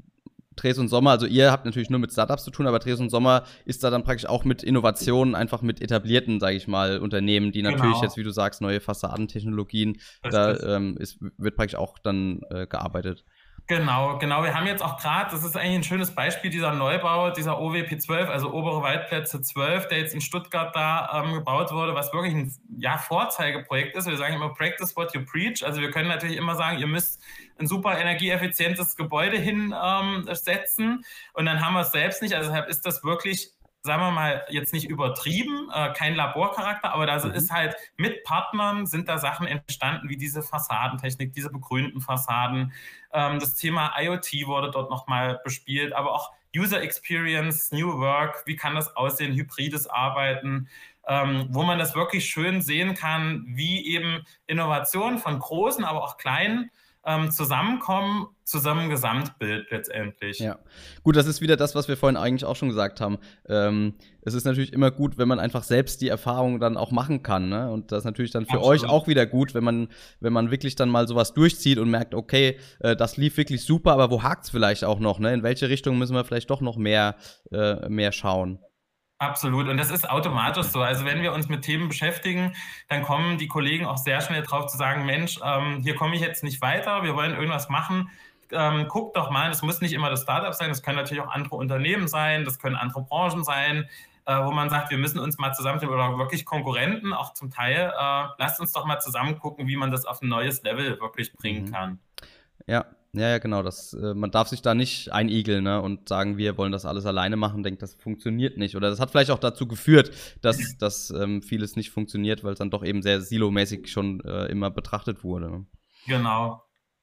Dres und Sommer, also ihr habt natürlich nur mit Startups zu tun, aber Dres und Sommer ist da dann praktisch auch mit Innovationen, einfach mit etablierten, sage ich mal, Unternehmen, die natürlich Genau. jetzt, wie du sagst, neue Fassadentechnologien, da ähm, ist, wird praktisch auch dann äh, gearbeitet. Genau, genau. Wir haben jetzt auch gerade, das ist eigentlich ein schönes Beispiel, dieser Neubau, dieser O W P zwölf, also Obere Waldplätze zwölf, der jetzt in Stuttgart da ähm, gebaut wurde, was wirklich ein ja, Vorzeigeprojekt ist. Wir sagen immer, practice what you preach. Also wir können natürlich immer sagen, ihr müsst ein super energieeffizientes Gebäude hinsetzen ähm, und dann haben wir es selbst nicht. Also deshalb ist das wirklich, sagen wir mal, jetzt nicht übertrieben, äh, kein Laborcharakter, aber da mhm. ist halt mit Partnern sind da Sachen entstanden, wie diese Fassadentechnik, diese begrünten Fassaden. Ähm, das Thema IoT wurde dort nochmal bespielt, aber auch User Experience, New Work, wie kann das aussehen, hybrides Arbeiten, ähm, wo man das wirklich schön sehen kann, wie eben Innovationen von großen, aber auch kleinen ähm, zusammenkommen, zusammen ein Gesamtbild letztendlich. Ja, gut, das ist wieder das, was wir vorhin eigentlich auch schon gesagt haben. Ähm, es ist natürlich immer gut, wenn man einfach selbst die Erfahrung dann auch machen kann, ne? Und das ist natürlich dann für Absolut. Euch auch wieder gut, wenn man, wenn man wirklich dann mal sowas durchzieht und merkt, okay, äh, das lief wirklich super, aber wo hakt's vielleicht auch noch, ne? In welche Richtung müssen wir vielleicht doch noch mehr, äh, mehr schauen? Absolut. Und das ist automatisch so. Also wenn wir uns mit Themen beschäftigen, dann kommen die Kollegen auch sehr schnell drauf zu sagen, Mensch, ähm, hier komme ich jetzt nicht weiter, wir wollen irgendwas machen. Ähm, guck doch mal, es muss nicht immer das Startup sein, das können natürlich auch andere Unternehmen sein, das können andere Branchen sein, äh, wo man sagt, wir müssen uns mal zusammentun oder wirklich Konkurrenten, auch zum Teil. Äh, lasst uns doch mal zusammen gucken, wie man das auf ein neues Level wirklich bringen mhm. kann. Ja, ja, ja, genau. Das, äh, man darf sich da nicht einigeln, ne, und sagen, wir wollen das alles alleine machen, denkt, das funktioniert nicht. Oder das hat vielleicht auch dazu geführt, dass, dass ähm, vieles nicht funktioniert, weil es dann doch eben sehr silomäßig schon äh, immer betrachtet wurde. Ne? Genau.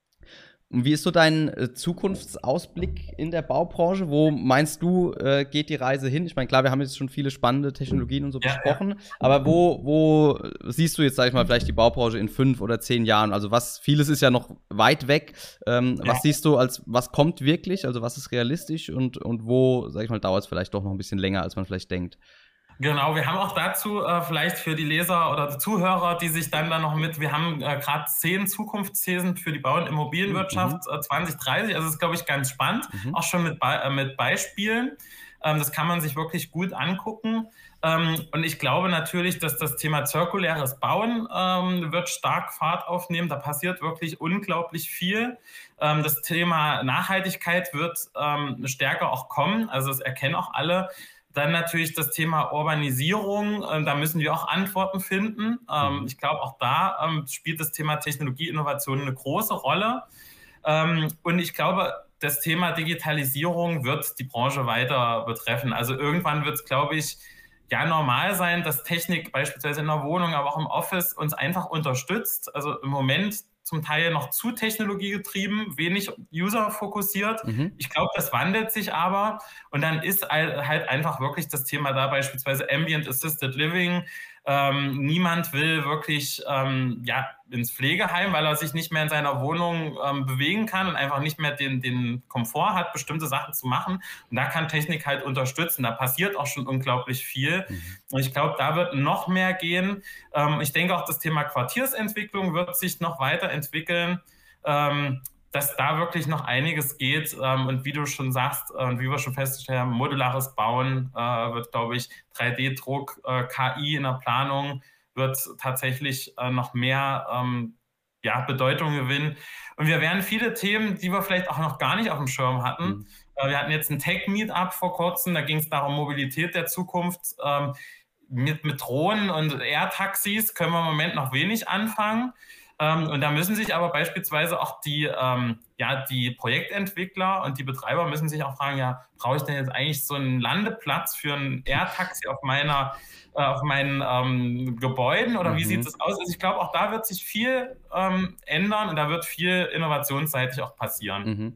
Und wie ist so dein äh, Zukunftsausblick in der Baubranche? Wo meinst du, äh, geht die Reise hin? Ich meine, klar, wir haben jetzt schon viele spannende Technologien und so ja, besprochen, ja. aber wo, wo siehst du jetzt, sag ich mal, vielleicht die Baubranche in fünf oder zehn Jahren? Also was, vieles ist ja noch weit weg. Ähm, ja. Was siehst du als, was kommt wirklich? Also was ist realistisch und, und wo, sag ich mal, dauert es vielleicht doch noch ein bisschen länger, als man vielleicht denkt? Genau, wir haben auch dazu äh, vielleicht für die Leser oder die Zuhörer, die sich dann da noch mit, wir haben äh, gerade zehn Zukunftsthesen für die Bau- und Immobilienwirtschaft mhm. äh, zwanzig dreißig, also das ist, glaube ich, ganz spannend, mhm. auch schon mit, Be äh, mit Beispielen. Ähm, das kann man sich wirklich gut angucken. Ähm, und ich glaube natürlich, dass das Thema zirkuläres Bauen ähm, wird stark Fahrt aufnehmen. Da passiert wirklich unglaublich viel. Ähm, das Thema Nachhaltigkeit wird ähm, stärker auch kommen, also das erkennen auch alle. Dann natürlich das Thema Urbanisierung, ähm, da müssen wir auch Antworten finden. Ähm, ich glaube, auch da ähm, spielt das Thema Technologieinnovation eine große Rolle. Ähm, und ich glaube, das Thema Digitalisierung wird die Branche weiter betreffen. Also irgendwann wird es, glaube ich, ja normal sein, dass Technik beispielsweise in der Wohnung, aber auch im Office uns einfach unterstützt. Also im Moment zum Teil noch zu technologiegetrieben, wenig user-fokussiert. Mhm. Ich glaube, das wandelt sich aber. Und dann ist halt einfach wirklich das Thema da beispielsweise Ambient Assisted Living. Ähm, niemand will wirklich ähm, ja, ins Pflegeheim, weil er sich nicht mehr in seiner Wohnung ähm, bewegen kann und einfach nicht mehr den, den Komfort hat, bestimmte Sachen zu machen. Und da kann Technik halt unterstützen. Da passiert auch schon unglaublich viel. Mhm. Und ich glaube, da wird noch mehr gehen. Ähm, ich denke auch, das Thema Quartiersentwicklung wird sich noch weiterentwickeln. Ähm, dass da wirklich noch einiges geht. Ähm, und wie du schon sagst, und äh, wie wir schon festgestellt haben, modulares Bauen äh, wird, glaube ich, drei D Druck, äh, K I in der Planung wird tatsächlich äh, noch mehr ähm, ja, Bedeutung gewinnen. Und wir werden viele Themen, die wir vielleicht auch noch gar nicht auf dem Schirm hatten. Mhm. Äh, wir hatten jetzt ein Tech-Meetup vor kurzem, da ging es darum, Mobilität der Zukunft. Ähm, mit, mit Drohnen und Air-Taxis können wir im Moment noch wenig anfangen. Ähm, und da müssen sich aber beispielsweise auch die, ähm, ja, die Projektentwickler und die Betreiber müssen sich auch fragen, ja, brauche ich denn jetzt eigentlich so einen Landeplatz für ein Air-Taxi auf meiner, äh, auf meinen ähm, Gebäuden oder mhm. wie sieht es aus? Also ich glaube, auch da wird sich viel ähm, ändern und da wird viel innovationsseitig auch passieren. Mhm.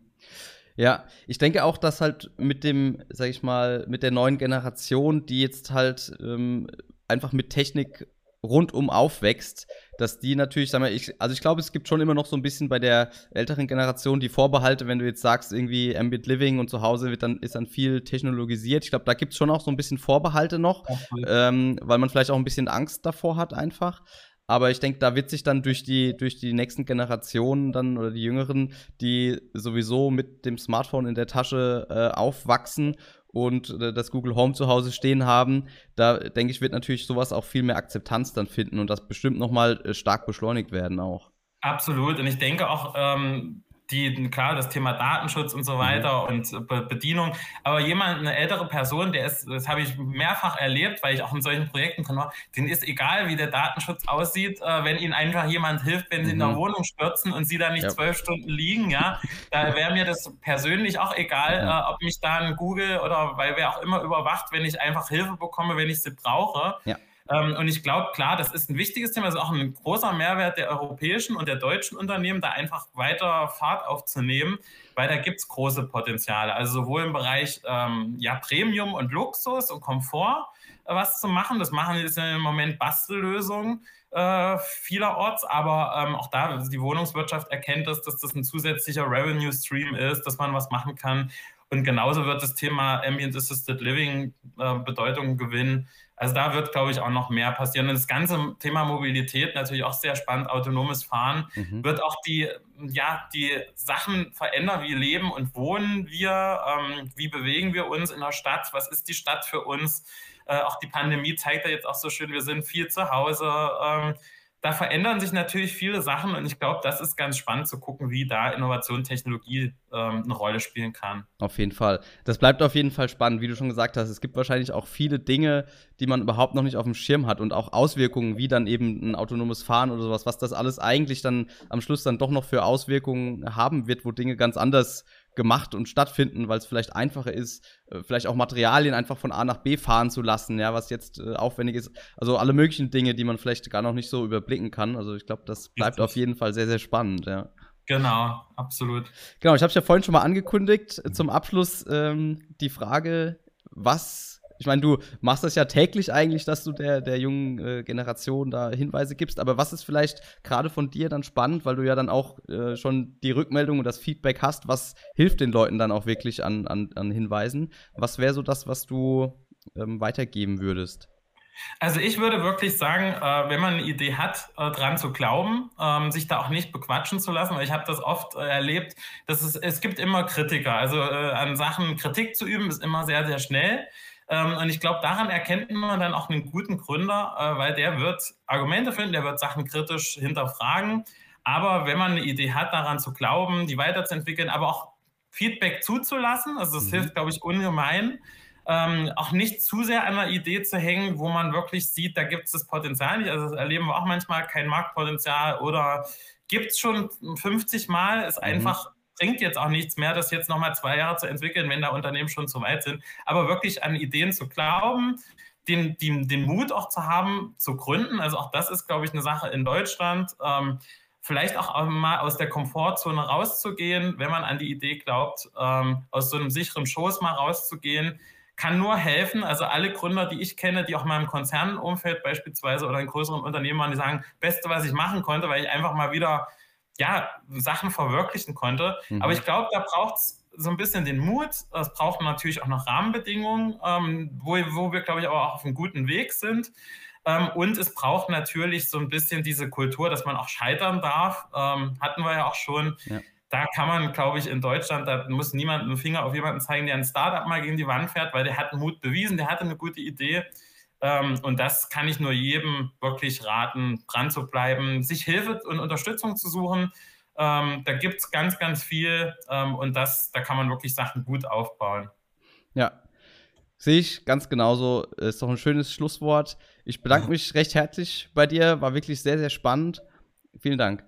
Ja, ich denke auch, dass halt mit dem, sag ich mal, mit der neuen Generation, die jetzt halt ähm, einfach mit Technik rundum aufwächst, dass die natürlich, sag mal, ich, also ich glaube, es gibt schon immer noch so ein bisschen bei der älteren Generation die Vorbehalte, wenn du jetzt sagst, irgendwie Ambient Living und zu Hause wird dann, ist dann viel technologisiert. Ich glaube, da gibt es schon auch so ein bisschen Vorbehalte noch, ähm, weil man vielleicht auch ein bisschen Angst davor hat einfach. Aber ich denke, da wird sich dann durch die, durch die nächsten Generationen dann oder die Jüngeren, die sowieso mit dem Smartphone in der Tasche äh, aufwachsen und äh, das Google Home zu Hause stehen haben, da denke ich, wird natürlich sowas auch viel mehr Akzeptanz dann finden und das bestimmt nochmal äh, stark beschleunigt werden auch. Absolut. Und ich denke auch, ähm, die, klar, das Thema Datenschutz und so weiter mhm. und Be Bedienung, aber jemand, eine ältere Person, der ist, das habe ich mehrfach erlebt, weil ich auch in solchen Projekten drin war, denen ist egal, wie der Datenschutz aussieht, äh, wenn ihnen einfach jemand hilft, wenn sie mhm. in der Wohnung stürzen und sie da nicht ja. zwölf Stunden liegen, ja, da wäre mir das persönlich auch egal, ja. äh, ob mich da ein Google oder weil wer auch immer überwacht, wenn ich einfach Hilfe bekomme, wenn ich sie brauche. Ja. Ähm, und ich glaube, klar, das ist ein wichtiges Thema, das ist auch ein großer Mehrwert der europäischen und der deutschen Unternehmen, da einfach weiter Fahrt aufzunehmen, weil da gibt es große Potenziale. Also sowohl im Bereich ähm, ja, Premium und Luxus und Komfort äh, was zu machen. Das machen jetzt im Moment Bastellösungen äh, vielerorts, aber ähm, auch da, die Wohnungswirtschaft erkennt das, dass das ein zusätzlicher Revenue Stream ist, dass man was machen kann. Und genauso wird das Thema Ambient Assisted Living äh, Bedeutung gewinnen. Also da wird, glaube ich, auch noch mehr passieren. Und das ganze Thema Mobilität natürlich auch sehr spannend. Autonomes Fahren mhm. wird auch die, ja, die Sachen verändern. Wie leben und wohnen wir? Ähm, wie bewegen wir uns in der Stadt? Was ist die Stadt für uns? Äh, auch die Pandemie zeigt ja jetzt auch so schön, wir sind viel zu Hause. Ähm, da verändern sich natürlich viele Sachen und ich glaube, das ist ganz spannend zu gucken, wie da Innovation, Technologie ähm, eine Rolle spielen kann. Auf jeden Fall. Das bleibt auf jeden Fall spannend, wie du schon gesagt hast. Es gibt wahrscheinlich auch viele Dinge, die man überhaupt noch nicht auf dem Schirm hat und auch Auswirkungen, wie dann eben ein autonomes Fahren oder sowas, was das alles eigentlich dann am Schluss dann doch noch für Auswirkungen haben wird, wo Dinge ganz anders gemacht und stattfinden, weil es vielleicht einfacher ist, äh, vielleicht auch Materialien einfach von A nach B fahren zu lassen, ja, was jetzt äh, aufwendig ist. Also alle möglichen Dinge, die man vielleicht gar noch nicht so überblicken kann. Also ich glaube, das bleibt Richtig. Auf jeden Fall sehr, sehr spannend, ja. Genau, absolut. Genau, ich habe es ja vorhin schon mal angekündigt. Zum Abschluss ähm, die Frage, was ich meine, du machst das ja täglich eigentlich, dass du der, der jungen äh, Generation da Hinweise gibst, aber was ist vielleicht gerade von dir dann spannend, weil du ja dann auch äh, schon die Rückmeldung und das Feedback hast, was hilft den Leuten dann auch wirklich an, an, an Hinweisen? Was wäre so das, was du ähm, weitergeben würdest? Also ich würde wirklich sagen, äh, wenn man eine Idee hat, äh, dran zu glauben, ähm, sich da auch nicht bequatschen zu lassen, weil ich habe das oft äh, erlebt, dass es, es gibt immer Kritiker, also äh, an Sachen Kritik zu üben ist immer sehr, sehr schnell. Ähm, und ich glaube, daran erkennt man dann auch einen guten Gründer, äh, weil der wird Argumente finden, der wird Sachen kritisch hinterfragen. Aber wenn man eine Idee hat, daran zu glauben, die weiterzuentwickeln, aber auch Feedback zuzulassen, also das mhm. hilft, glaube ich, ungemein, ähm, auch nicht zu sehr an einer Idee zu hängen, wo man wirklich sieht, da gibt es das Potenzial nicht. Also das erleben wir auch manchmal, kein Marktpotenzial oder gibt es schon fünfzig Mal, ist mhm. einfach bringt jetzt auch nichts mehr, das jetzt nochmal zwei Jahre zu entwickeln, wenn da Unternehmen schon zu weit sind. Aber wirklich an Ideen zu glauben, den, den, den Mut auch zu haben, zu gründen. Also auch das ist, glaube ich, eine Sache in Deutschland. Ähm, vielleicht auch mal aus der Komfortzone rauszugehen, wenn man an die Idee glaubt, ähm, aus so einem sicheren Schoß mal rauszugehen, kann nur helfen. Also alle Gründer, die ich kenne, die auch mal im Konzernumfeld beispielsweise oder in größeren Unternehmen waren, die sagen, Beste, was ich machen konnte, weil ich einfach mal wieder ja, Sachen verwirklichen konnte. Mhm. Aber ich glaube, da braucht es so ein bisschen den Mut. Es braucht natürlich auch noch Rahmenbedingungen, ähm, wo, wo wir, glaube ich, aber auch auf einem guten Weg sind. Ähm, und es braucht natürlich so ein bisschen diese Kultur, dass man auch scheitern darf. Ähm, hatten wir ja auch schon. Ja. Da kann man, glaube ich, in Deutschland, da muss niemand einen Finger auf jemanden zeigen, der ein Startup mal gegen die Wand fährt, weil der hat Mut bewiesen, der hatte eine gute Idee. Ähm, und das kann ich nur jedem wirklich raten, dran zu bleiben, sich Hilfe und Unterstützung zu suchen. Ähm, da gibt es ganz, ganz viel ähm, und das, da kann man wirklich Sachen gut aufbauen. Ja, sehe ich ganz genauso. Ist doch ein schönes Schlusswort. Ich bedanke mich recht herzlich bei dir, war wirklich sehr, sehr spannend. Vielen Dank.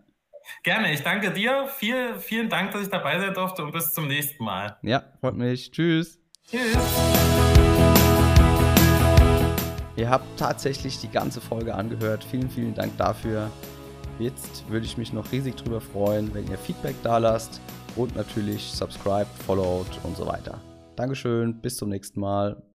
Gerne, ich danke dir. Viel, vielen Dank, dass ich dabei sein durfte und bis zum nächsten Mal. Ja, freut mich. Tschüss. Tschüss. Ihr habt tatsächlich die ganze Folge angehört. Vielen, vielen Dank dafür. Jetzt würde ich mich noch riesig drüber freuen, wenn ihr Feedback da lasst und natürlich subscribed, followed und so weiter. Dankeschön, bis zum nächsten Mal.